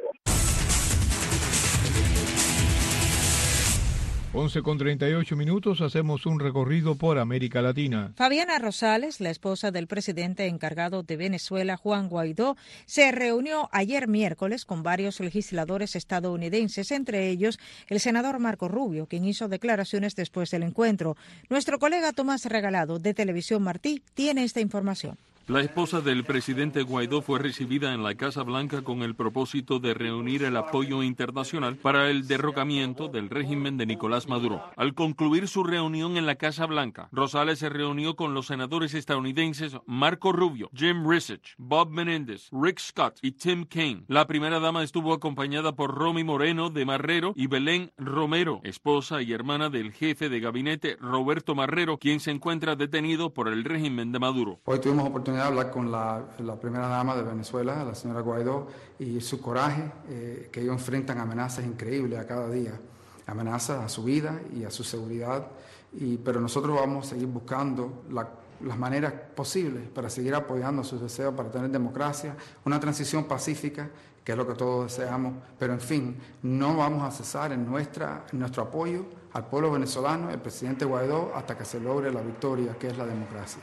11:38, hacemos un recorrido por América Latina. Fabiana Rosales, la esposa del presidente encargado de Venezuela, Juan Guaidó, se reunió ayer miércoles con varios legisladores estadounidenses, entre ellos el senador Marco Rubio, quien hizo declaraciones después del encuentro. Nuestro colega Tomás Regalado, de Televisión Martí, tiene esta información. La esposa del presidente Guaidó fue recibida en la Casa Blanca con el propósito de reunir el apoyo internacional para el derrocamiento del régimen de Nicolás Maduro. Al concluir su reunión en la Casa Blanca, Rosales se reunió con los senadores estadounidenses Marco Rubio, Jim Risch, Bob Menéndez, Rick Scott y Tim Kaine. La primera dama estuvo acompañada por Romy Moreno de Marrero y Belén Romero, esposa y hermana del jefe de gabinete Roberto Marrero, quien se encuentra detenido por el régimen de Maduro. Hoy tuvimos oportunidad de hablar con la primera dama de Venezuela, la señora Guaidó, y su coraje, que ellos enfrentan amenazas increíbles a cada día, amenazas a su vida y a su seguridad, pero nosotros vamos a seguir buscando las maneras posibles para seguir apoyando sus deseos para tener democracia, una transición pacífica, que es lo que todos deseamos, pero en fin, no vamos a cesar en nuestro apoyo al pueblo venezolano, el presidente Guaidó, hasta que se logre la victoria, que es la democracia.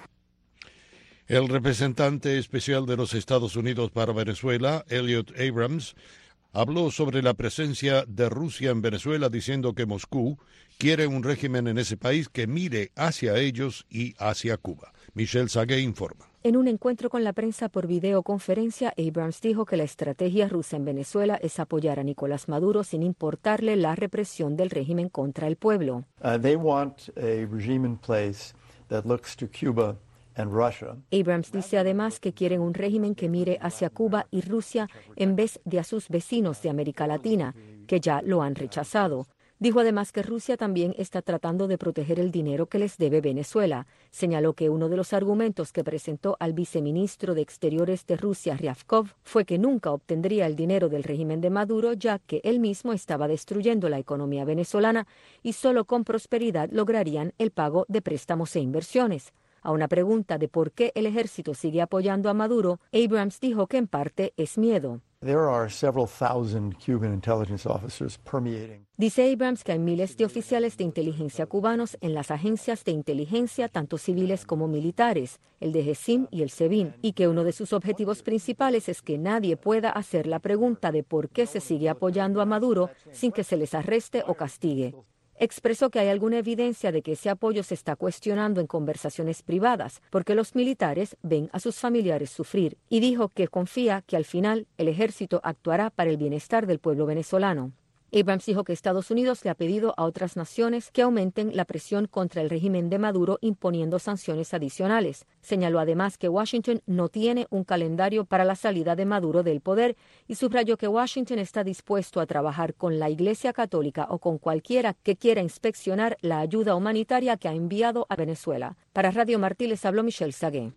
El representante especial de los Estados Unidos para Venezuela, Elliot Abrams, habló sobre la presencia de Rusia en Venezuela, diciendo que Moscú quiere un régimen en ese país que mire hacia ellos y hacia Cuba. Michelle Sagué informa. En un encuentro con la prensa por videoconferencia, Abrams dijo que la estrategia rusa en Venezuela es apoyar a Nicolás Maduro sin importarle la represión del régimen contra el pueblo. They want a regime in place that looks to Cuba and Russia. Abrams dice además que quieren un régimen que mire hacia Cuba y Rusia en vez de a sus vecinos de América Latina, que ya lo han rechazado. Dijo además que Rusia también está tratando de proteger el dinero que les debe Venezuela. Señaló que uno de los argumentos que presentó al viceministro de Exteriores de Rusia, Ryabkov, fue que nunca obtendría el dinero del régimen de Maduro, ya que él mismo estaba destruyendo la economía venezolana y solo con prosperidad lograrían el pago de préstamos e inversiones. A una pregunta de por qué el ejército sigue apoyando a Maduro, Abrams dijo que en parte es miedo. There are several thousand Cuban intelligence officers permeating. Dice Abrams que hay miles de oficiales de inteligencia cubanos en las agencias de inteligencia, tanto civiles como militares, el DGCIM y el SEBIN, y que uno de sus objetivos principales es que nadie pueda hacer la pregunta de por qué se sigue apoyando a Maduro sin que se les arreste o castigue. Expresó que hay alguna evidencia de que ese apoyo se está cuestionando en conversaciones privadas, porque los militares ven a sus familiares sufrir, y dijo que confía que al final el ejército actuará para el bienestar del pueblo venezolano. Abrams dijo que Estados Unidos le ha pedido a otras naciones que aumenten la presión contra el régimen de Maduro imponiendo sanciones adicionales. Señaló además que Washington no tiene un calendario para la salida de Maduro del poder y subrayó que Washington está dispuesto a trabajar con la Iglesia Católica o con cualquiera que quiera inspeccionar la ayuda humanitaria que ha enviado a Venezuela. Para Radio Martí les habló Michelle Sagué.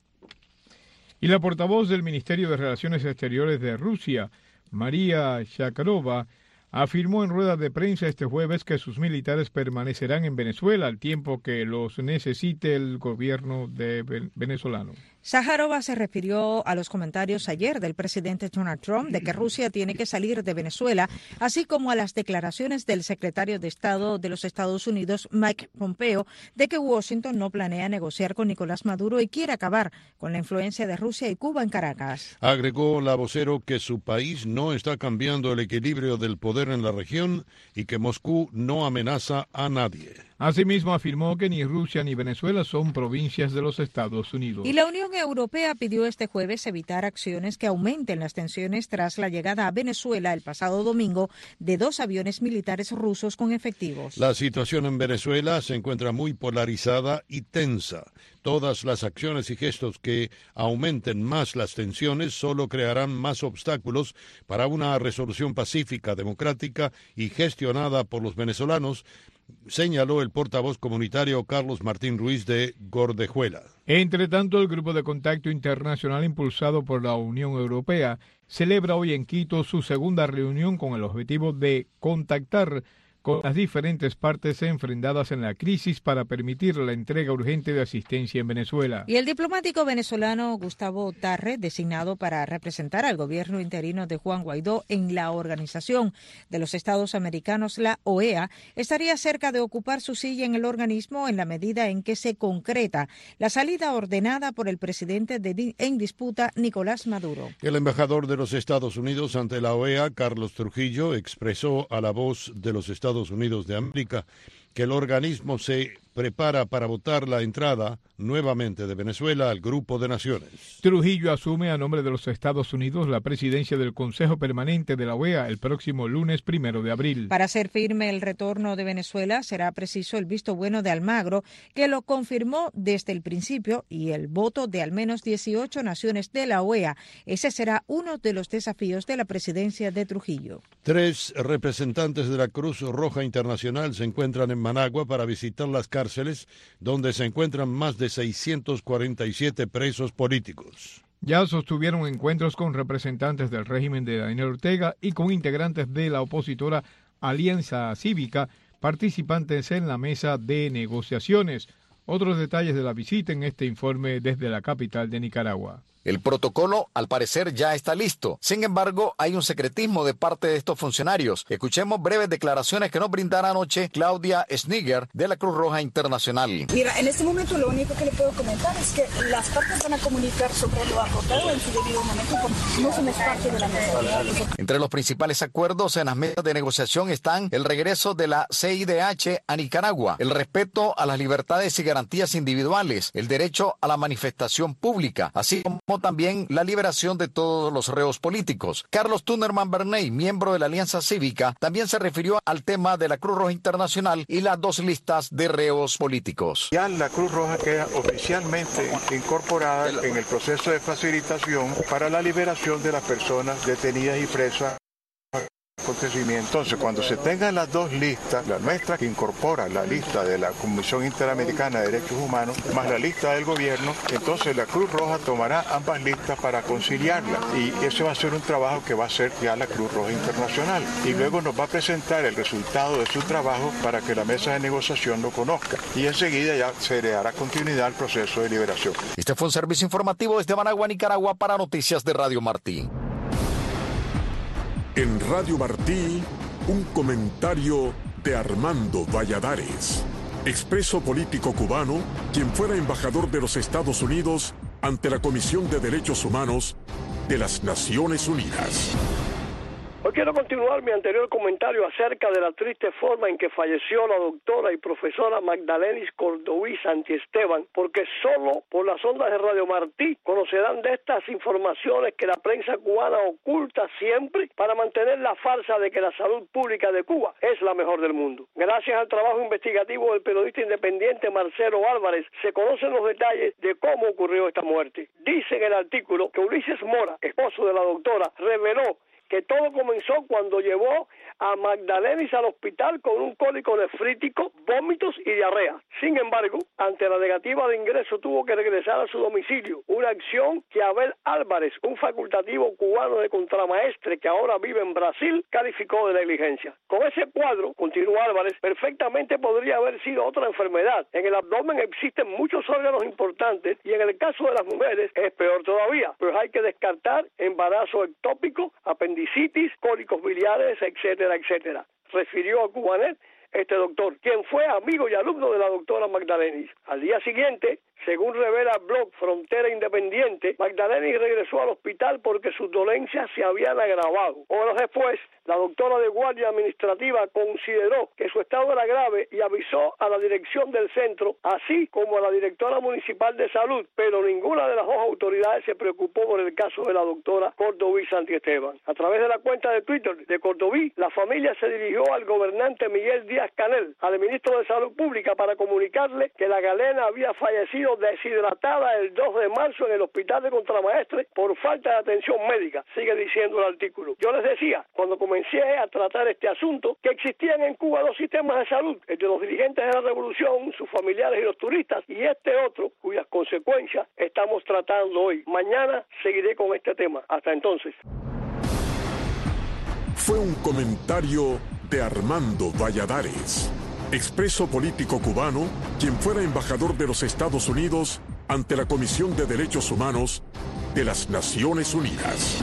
Y la portavoz del Ministerio de Relaciones Exteriores de Rusia, María Zakharova, afirmó en rueda de prensa este jueves que sus militares permanecerán en Venezuela al tiempo que los necesite el gobierno venezolano. Zakharova se refirió a los comentarios ayer del presidente Donald Trump de que Rusia tiene que salir de Venezuela, así como a las declaraciones del secretario de Estado de los Estados Unidos, Mike Pompeo, de que Washington no planea negociar con Nicolás Maduro y quiere acabar con la influencia de Rusia y Cuba en Caracas. Agregó la vocero que su país no está cambiando el equilibrio del poder en la región y que Moscú no amenaza a nadie. Asimismo, afirmó que ni Rusia ni Venezuela son provincias de los Estados Unidos. Y la Unión Europea pidió este jueves evitar acciones que aumenten las tensiones tras la llegada a Venezuela el pasado domingo de 2 aviones militares rusos con efectivos. La situación en Venezuela se encuentra muy polarizada y tensa. Todas las acciones y gestos que aumenten más las tensiones solo crearán más obstáculos para una resolución pacífica, democrática y gestionada por los venezolanos, señaló el portavoz comunitario Carlos Martín Ruiz de Gordejuela. Entre tanto, el Grupo de Contacto Internacional impulsado por la Unión Europea celebra hoy en Quito su segunda reunión con el objetivo de contactar con las diferentes partes enfrentadas en la crisis para permitir la entrega urgente de asistencia en Venezuela. Y el diplomático venezolano Gustavo Tarre, designado para representar al gobierno interino de Juan Guaidó en la Organización de los Estados Americanos, la OEA, estaría cerca de ocupar su silla en el organismo en la medida en que se concreta la salida ordenada por el presidente en disputa, Nicolás Maduro. El embajador de los Estados Unidos ante la OEA, Carlos Trujillo, expresó a La Voz de los Estados Unidos de América que el organismo se prepara para votar la entrada nuevamente de Venezuela al Grupo de Naciones. Trujillo asume a nombre de los Estados Unidos la presidencia del Consejo Permanente de la OEA el próximo lunes 1 de abril. Para hacer firme el retorno de Venezuela será preciso el visto bueno de Almagro, que lo confirmó desde el principio, y el voto de al menos 18 naciones de la OEA. Ese será uno de los desafíos de la presidencia de Trujillo. 3 representantes de la Cruz Roja Internacional se encuentran en Managua para visitar las cárceles donde se encuentran más de 647 presos políticos. Ya sostuvieron encuentros con representantes del régimen de Daniel Ortega y con integrantes de la opositora Alianza Cívica, participantes en la mesa de negociaciones. Otros detalles de la visita en este informe desde la capital de Nicaragua. El protocolo, al parecer, ya está listo. Sin embargo, hay un secretismo de parte de estos funcionarios. Escuchemos breves declaraciones que nos brindará anoche Claudia Schniger de la Cruz Roja Internacional. Mira, en este momento lo único que le puedo comentar es que las partes van a comunicar sobre lo acordado en su debido momento, porque no son parte de la mesa. Entre los principales acuerdos en las mesas de negociación están el regreso de la CIDH a Nicaragua, el respeto a las libertades y garantías individuales, el derecho a la manifestación pública, así como también la liberación de todos los reos políticos. Carlos Tunerman Bernay, miembro de la Alianza Cívica, también se refirió al tema de la Cruz Roja Internacional y las 2 listas de reos políticos. Ya la Cruz Roja queda oficialmente incorporada en el proceso de facilitación para la liberación de las personas detenidas y presas. Entonces, cuando se tengan las 2 listas, la nuestra que incorpora la lista de la Comisión Interamericana de Derechos Humanos más la lista del gobierno, entonces la Cruz Roja tomará ambas listas para conciliarlas y ese va a ser un trabajo que va a hacer ya la Cruz Roja Internacional y luego nos va a presentar el resultado de su trabajo para que la mesa de negociación lo conozca y enseguida ya se le dará continuidad al proceso de liberación. Este fue un servicio informativo desde Managua, Nicaragua para Noticias de Radio Martí. En Radio Martí, un comentario de Armando Valladares, expreso político cubano, quien fuera embajador de los Estados Unidos ante la Comisión de Derechos Humanos de las Naciones Unidas. Hoy quiero continuar mi anterior comentario acerca de la triste forma en que falleció la doctora y profesora Magdalenis Cordoví Santiesteban, porque solo por las ondas de Radio Martí conocerán de estas informaciones que la prensa cubana oculta siempre para mantener la farsa de que la salud pública de Cuba es la mejor del mundo. Gracias al trabajo investigativo del periodista independiente Marcelo Álvarez, se conocen los detalles de cómo ocurrió esta muerte. Dice en el artículo que Ulises Mora, esposo de la doctora, reveló que todo comenzó cuando llevó a Magdalenis al hospital con un cólico nefrítico, vómitos y diarrea. Sin embargo, ante la negativa de ingreso tuvo que regresar a su domicilio, una acción que Abel Álvarez, un facultativo cubano de contramaestre que ahora vive en Brasil, calificó de negligencia. Con ese cuadro, continuó Álvarez, perfectamente podría haber sido otra enfermedad. En el abdomen existen muchos órganos importantes y en el caso de las mujeres es peor todavía, pues hay que descartar embarazo ectópico, apendicitis, cólicos biliares, etcétera, etcétera. Refirió a Cubanet este doctor, quien fue amigo y alumno de la doctora Magdalenis. Al día siguiente, según revela el blog Frontera Independiente, Magdalenis regresó al hospital porque sus dolencias se habían agravado. Horas después, la doctora de guardia administrativa consideró que su estado era grave y avisó a la dirección del centro, así como a la directora municipal de salud, pero ninguna de las 2 autoridades se preocupó por el caso de la doctora Cordoví Santiesteban. A través de la cuenta de Twitter de Cordoví, la familia se dirigió al gobernante Miguel Díaz-Canel, al ministro de Salud Pública, para comunicarle que la galena había fallecido deshidratada el 2 de marzo en el hospital de Contramaestre por falta de atención médica, sigue diciendo el artículo. Yo les decía, cuando comencé a tratar este asunto, que existían en Cuba 2 sistemas de salud, el de los dirigentes de la revolución, sus familiares y los turistas, y este otro, cuyas consecuencias estamos tratando hoy. Mañana seguiré con este tema. Hasta entonces. Fue un comentario de Armando Valladares, expreso político cubano, quien fuera embajador de los Estados Unidos ante la Comisión de Derechos Humanos de las Naciones Unidas.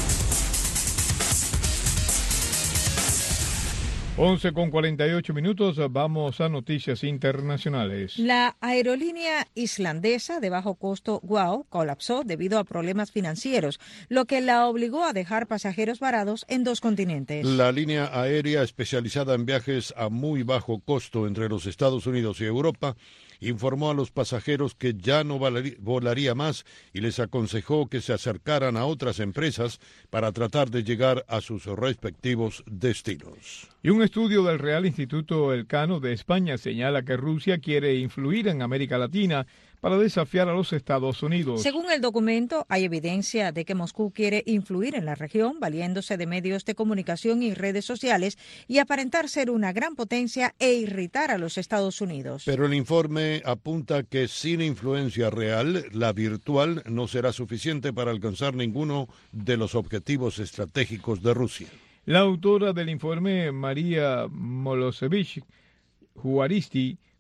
11:48, vamos a noticias internacionales. La aerolínea islandesa de bajo costo WOW colapsó debido a problemas financieros, lo que la obligó a dejar pasajeros varados en 2 continentes. La línea aérea especializada en viajes a muy bajo costo entre los Estados Unidos y Europa informó a los pasajeros que ya no volaría más y les aconsejó que se acercaran a otras empresas para tratar de llegar a sus respectivos destinos. Y un estudio del Real Instituto Elcano de España señala que Rusia quiere influir en América Latina para desafiar a los Estados Unidos. Según el documento, hay evidencia de que Moscú quiere influir en la región valiéndose de medios de comunicación y redes sociales y aparentar ser una gran potencia e irritar a los Estados Unidos. Pero el informe apunta que sin influencia real, la virtual no será suficiente para alcanzar ninguno de los objetivos estratégicos de Rusia. La autora del informe, María Molosevich Juaristi,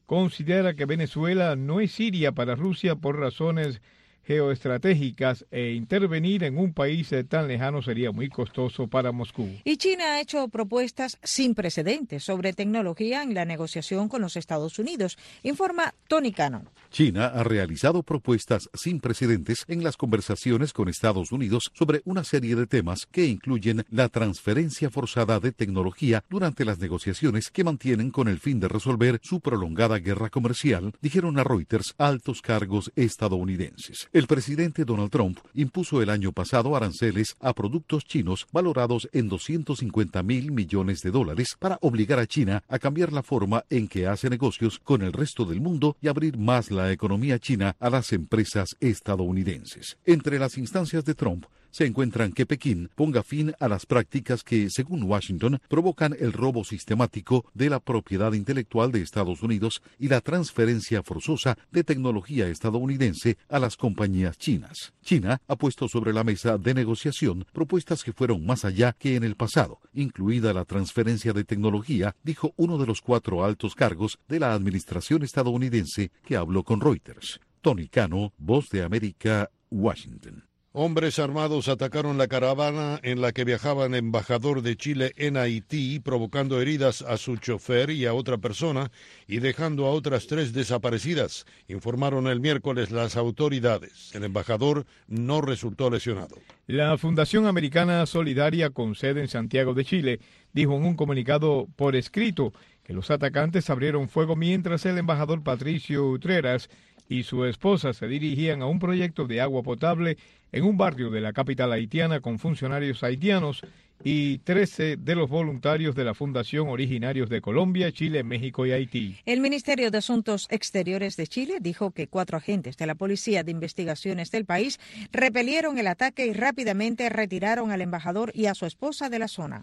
considera que Venezuela no es Siria para Rusia por razones geoestratégicas e intervenir en un país tan lejano sería muy costoso para Moscú. Y China ha hecho propuestas sin precedentes sobre tecnología en la negociación con los Estados Unidos, informa Tony Cano. China ha realizado propuestas sin precedentes en las conversaciones con Estados Unidos sobre una serie de temas que incluyen la transferencia forzada de tecnología durante las negociaciones que mantienen con el fin de resolver su prolongada guerra comercial, dijeron a Reuters altos cargos estadounidenses. El presidente Donald Trump impuso el año pasado aranceles a productos chinos valorados en $250,000 millones para obligar a China a cambiar la forma en que hace negocios con el resto del mundo y abrir más la economía china a las empresas estadounidenses. Entre las instancias de Trump se encuentran que Pekín ponga fin a las prácticas que, según Washington, provocan el robo sistemático de la propiedad intelectual de Estados Unidos y la transferencia forzosa de tecnología estadounidense a las compañías chinas. China ha puesto sobre la mesa de negociación propuestas que fueron más allá que en el pasado, incluida la transferencia de tecnología, dijo uno de los 4 altos cargos de la administración estadounidense que habló con Reuters. Tony Cano, Voz de América, Washington. Hombres armados atacaron la caravana en la que viajaba el embajador de Chile en Haití, provocando heridas a su chofer y a otra persona y dejando a otras 3 desaparecidas, informaron el miércoles las autoridades. El embajador no resultó lesionado. La Fundación Americana Solidaria, con sede en Santiago de Chile, dijo en un comunicado por escrito que los atacantes abrieron fuego mientras el embajador Patricio Utreras y su esposa se dirigían a un proyecto de agua potable en un barrio de la capital haitiana con funcionarios haitianos y 13 de los voluntarios de la fundación originarios de Colombia, Chile, México y Haití. El Ministerio de Asuntos Exteriores de Chile dijo que 4 agentes de la Policía de Investigaciones del país repelieron el ataque y rápidamente retiraron al embajador y a su esposa de la zona.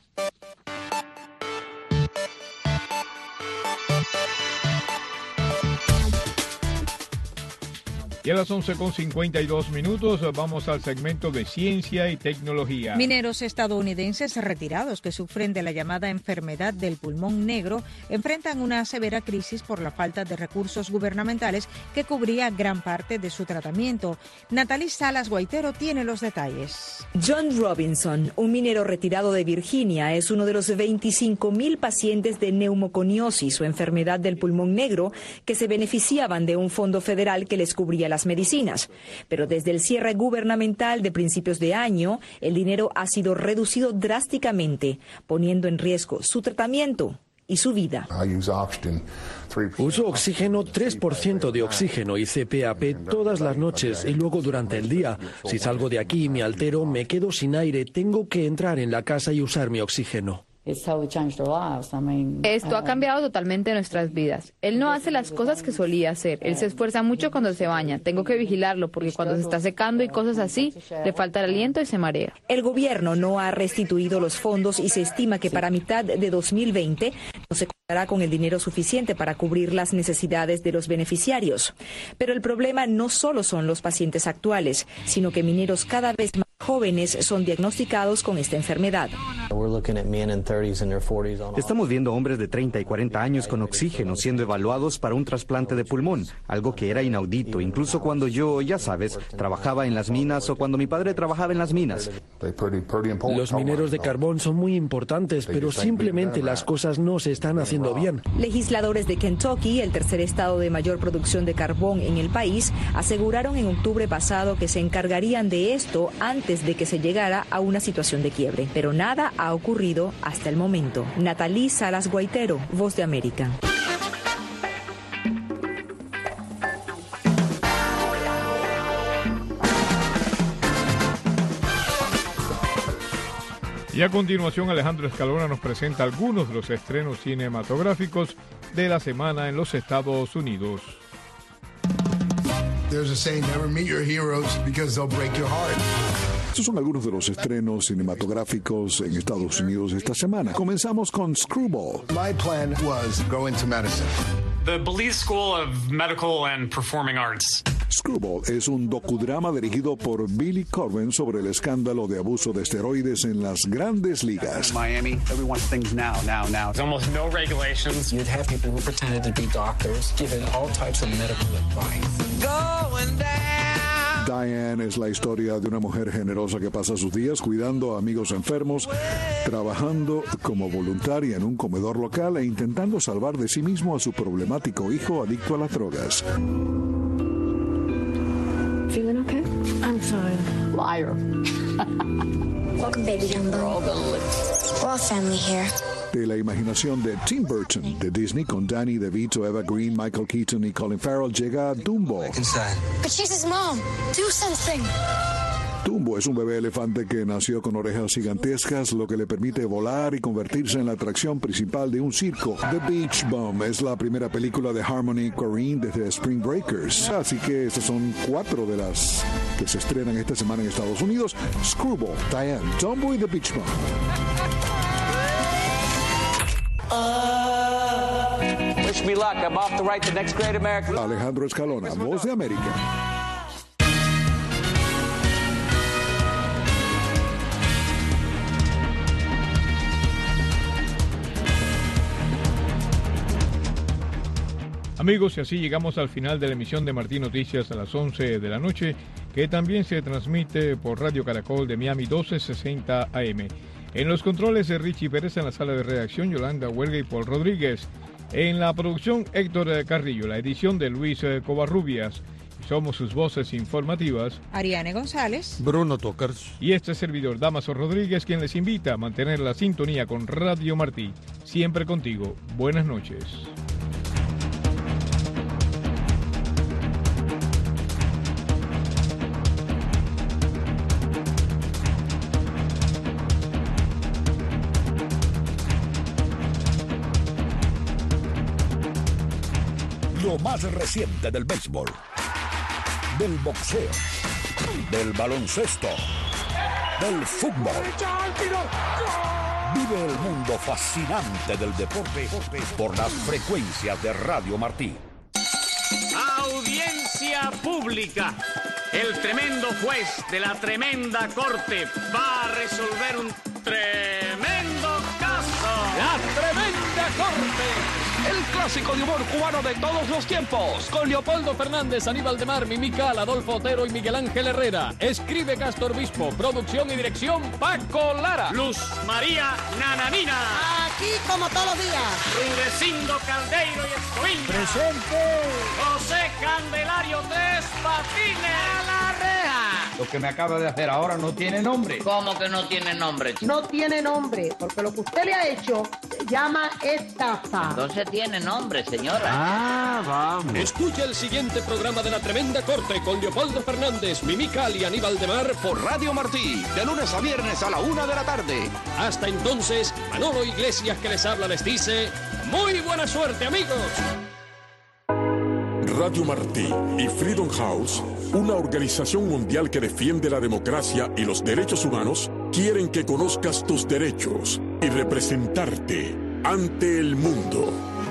Y a las 11:52 vamos al segmento de ciencia y tecnología. Mineros estadounidenses retirados que sufren de la llamada enfermedad del pulmón negro enfrentan una severa crisis por la falta de recursos gubernamentales que cubría gran parte de su tratamiento. Natalie Salas Guaitero tiene los detalles. John Robinson, un minero retirado de Virginia, es uno de los 25,000 pacientes de neumoconiosis o enfermedad del pulmón negro que se beneficiaban de un fondo federal que les cubría las medicinas. Pero desde el cierre gubernamental de principios de año, el dinero ha sido reducido drásticamente, poniendo en riesgo su tratamiento y su vida. Uso oxígeno, 3% de oxígeno y CPAP todas las noches y luego durante el día. Si salgo de aquí y me altero, me quedo sin aire, tengo que entrar en la casa y usar mi oxígeno. Esto ha cambiado totalmente nuestras vidas. Él no hace las cosas que solía hacer. Él se esfuerza mucho cuando se baña. Tengo que vigilarlo porque cuando se está secando y cosas así, le falta el aliento y se marea. El gobierno no ha restituido los fondos y se estima que para mitad de 2020 no se contará con el dinero suficiente para cubrir las necesidades de los beneficiarios. Pero el problema no solo son los pacientes actuales, sino que mineros cada vez más jóvenes son diagnosticados con esta enfermedad. Estamos viendo hombres de 30 y 40 años con oxígeno siendo evaluados para un trasplante de pulmón, algo que era inaudito, incluso cuando yo, ya sabes, trabajaba en las minas o cuando mi padre trabajaba en las minas. Los mineros de carbón son muy importantes, pero simplemente las cosas no se están haciendo bien. Legisladores de Kentucky, el tercer estado de mayor producción de carbón en el país, aseguraron en octubre pasado que se encargarían de esto antes de que se llegara a una situación de quiebre. Pero nada ha ocurrido hasta el momento. Natalie Salas Guaitero, Voz de América. Y a continuación, Alejandro Escalona nos presenta algunos de los estrenos cinematográficos de la semana en los Estados Unidos. There's a saying, never meet your heroes because they'll break your heart. Estos son algunos de los estrenos cinematográficos en Estados Unidos esta semana. Comenzamos con Screwball. My plan was go into medicine. The Belize School of Medical and Performing Arts. Screwball es un docudrama dirigido por Billy Corben sobre el escándalo de abuso de esteroides en las grandes ligas. Miami, everyone wants things now. There's almost no regulations. You'd have people who pretended to be doctors giving all types of medical advice. Going down. Diane es la historia de una mujer generosa que pasa sus días cuidando a amigos enfermos, trabajando como voluntaria en un comedor local e intentando salvar de sí mismo a su problemático hijo adicto a las drogas. Feeling okay? I'm sorry. Liar. Welcome, baby Dumbo. We're all family here. De la imaginación de Tim Burton de Disney con Danny DeVito, Eva Green, Michael Keaton y Colin Farrell llega Dumbo. But she's his mom. Do something. Dumbo es un bebé elefante que nació con orejas gigantescas, lo que le permite volar y convertirse en la atracción principal de un circo. The Beach Bum es la primera película de Harmony Korine desde Spring Breakers. Así que estas son 4 de las que se estrenan esta semana en Estados Unidos. Screwball, Diane, Dumbo y The Beach Bum. Wish me luck. I'm off to write the next great American. Alejandro Escalona, Voz de América. Amigos, y así llegamos al final de la emisión de Martí Noticias a las 11 de la noche, que también se transmite por Radio Caracol de Miami 1260 AM. En los controles de Richie Pérez, en la sala de redacción Yolanda Huelga y Paul Rodríguez. En la producción Héctor Carrillo, la edición de Luis Covarrubias. Somos sus voces informativas. Ariane González. Bruno Tocars. Y este servidor Damaso Rodríguez, quien les invita a mantener la sintonía con Radio Martí. Siempre contigo. Buenas noches. Lo más reciente del béisbol, del boxeo, del baloncesto, del fútbol. Vive el mundo fascinante del deporte por las frecuencias de Radio Martí. Audiencia pública. El tremendo juez de la tremenda corte va a resolver un tremendo caso. La tremenda corte. El clásico de humor cubano de todos los tiempos. Con Leopoldo Fernández, Aníbal de Mar, Mimical, Adolfo Otero y Miguel Ángel Herrera. Escribe Castor Obispo. Producción y dirección Paco Lara. Luz María Nananina. Aquí como todos los días. Rudecindo Caldeiro y Escoviña. Presente. José Candelario Tres Patines. A la reja. Lo que me acaba de hacer ahora no tiene nombre. ¿Cómo que no tiene nombre? No tiene nombre, porque lo que usted le ha hecho se llama estafa. Entonces tiene nombre, señora. Ah, vamos. Escucha el siguiente programa de La Tremenda Corte con Leopoldo Fernández, Mimical y Aníbal de Mar por Radio Martí, de lunes a viernes a la 1 de la tarde. Hasta entonces, Manolo Iglesias que les habla les dice, muy buena suerte, amigos. Radio Martí y Freedom House, una organización mundial que defiende la democracia y los derechos humanos, quieren que conozcas tus derechos y representarte ante el mundo.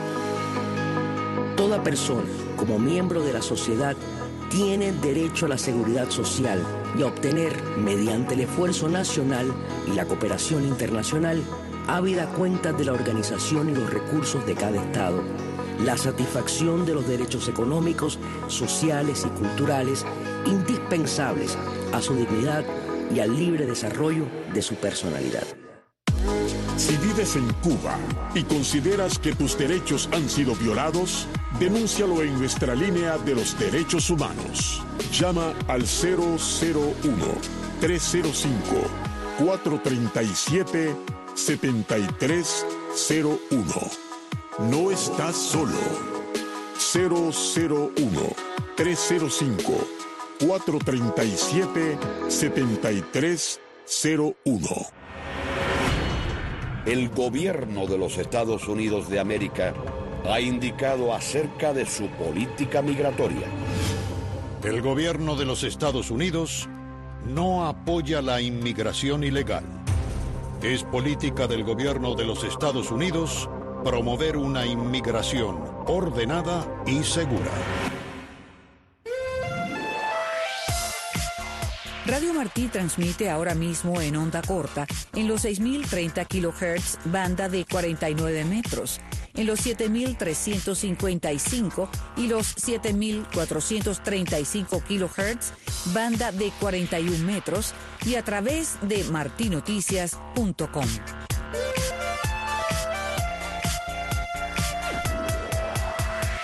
Toda persona, como miembro de la sociedad, tiene derecho a la seguridad social y a obtener, mediante el esfuerzo nacional y la cooperación internacional, ávida cuenta de la organización y los recursos de cada Estado, la satisfacción de los derechos económicos, sociales y culturales indispensables a su dignidad y al libre desarrollo de su personalidad. Si vives en Cuba y consideras que tus derechos han sido violados, denúncialo en nuestra línea de los derechos humanos. Llama al 001-305-437-7301. No estás solo. 001-305-437-7301. El gobierno de los Estados Unidos de América ha indicado acerca de su política migratoria. El gobierno de los Estados Unidos no apoya la inmigración ilegal. Es política del gobierno de los Estados Unidos promover una inmigración ordenada y segura. Radio Martí transmite ahora mismo en onda corta en los 6.030 kHz, banda de 49 metros, en los 7.355 y los 7.435 kHz, banda de 41 metros, y a través de martinoticias.com.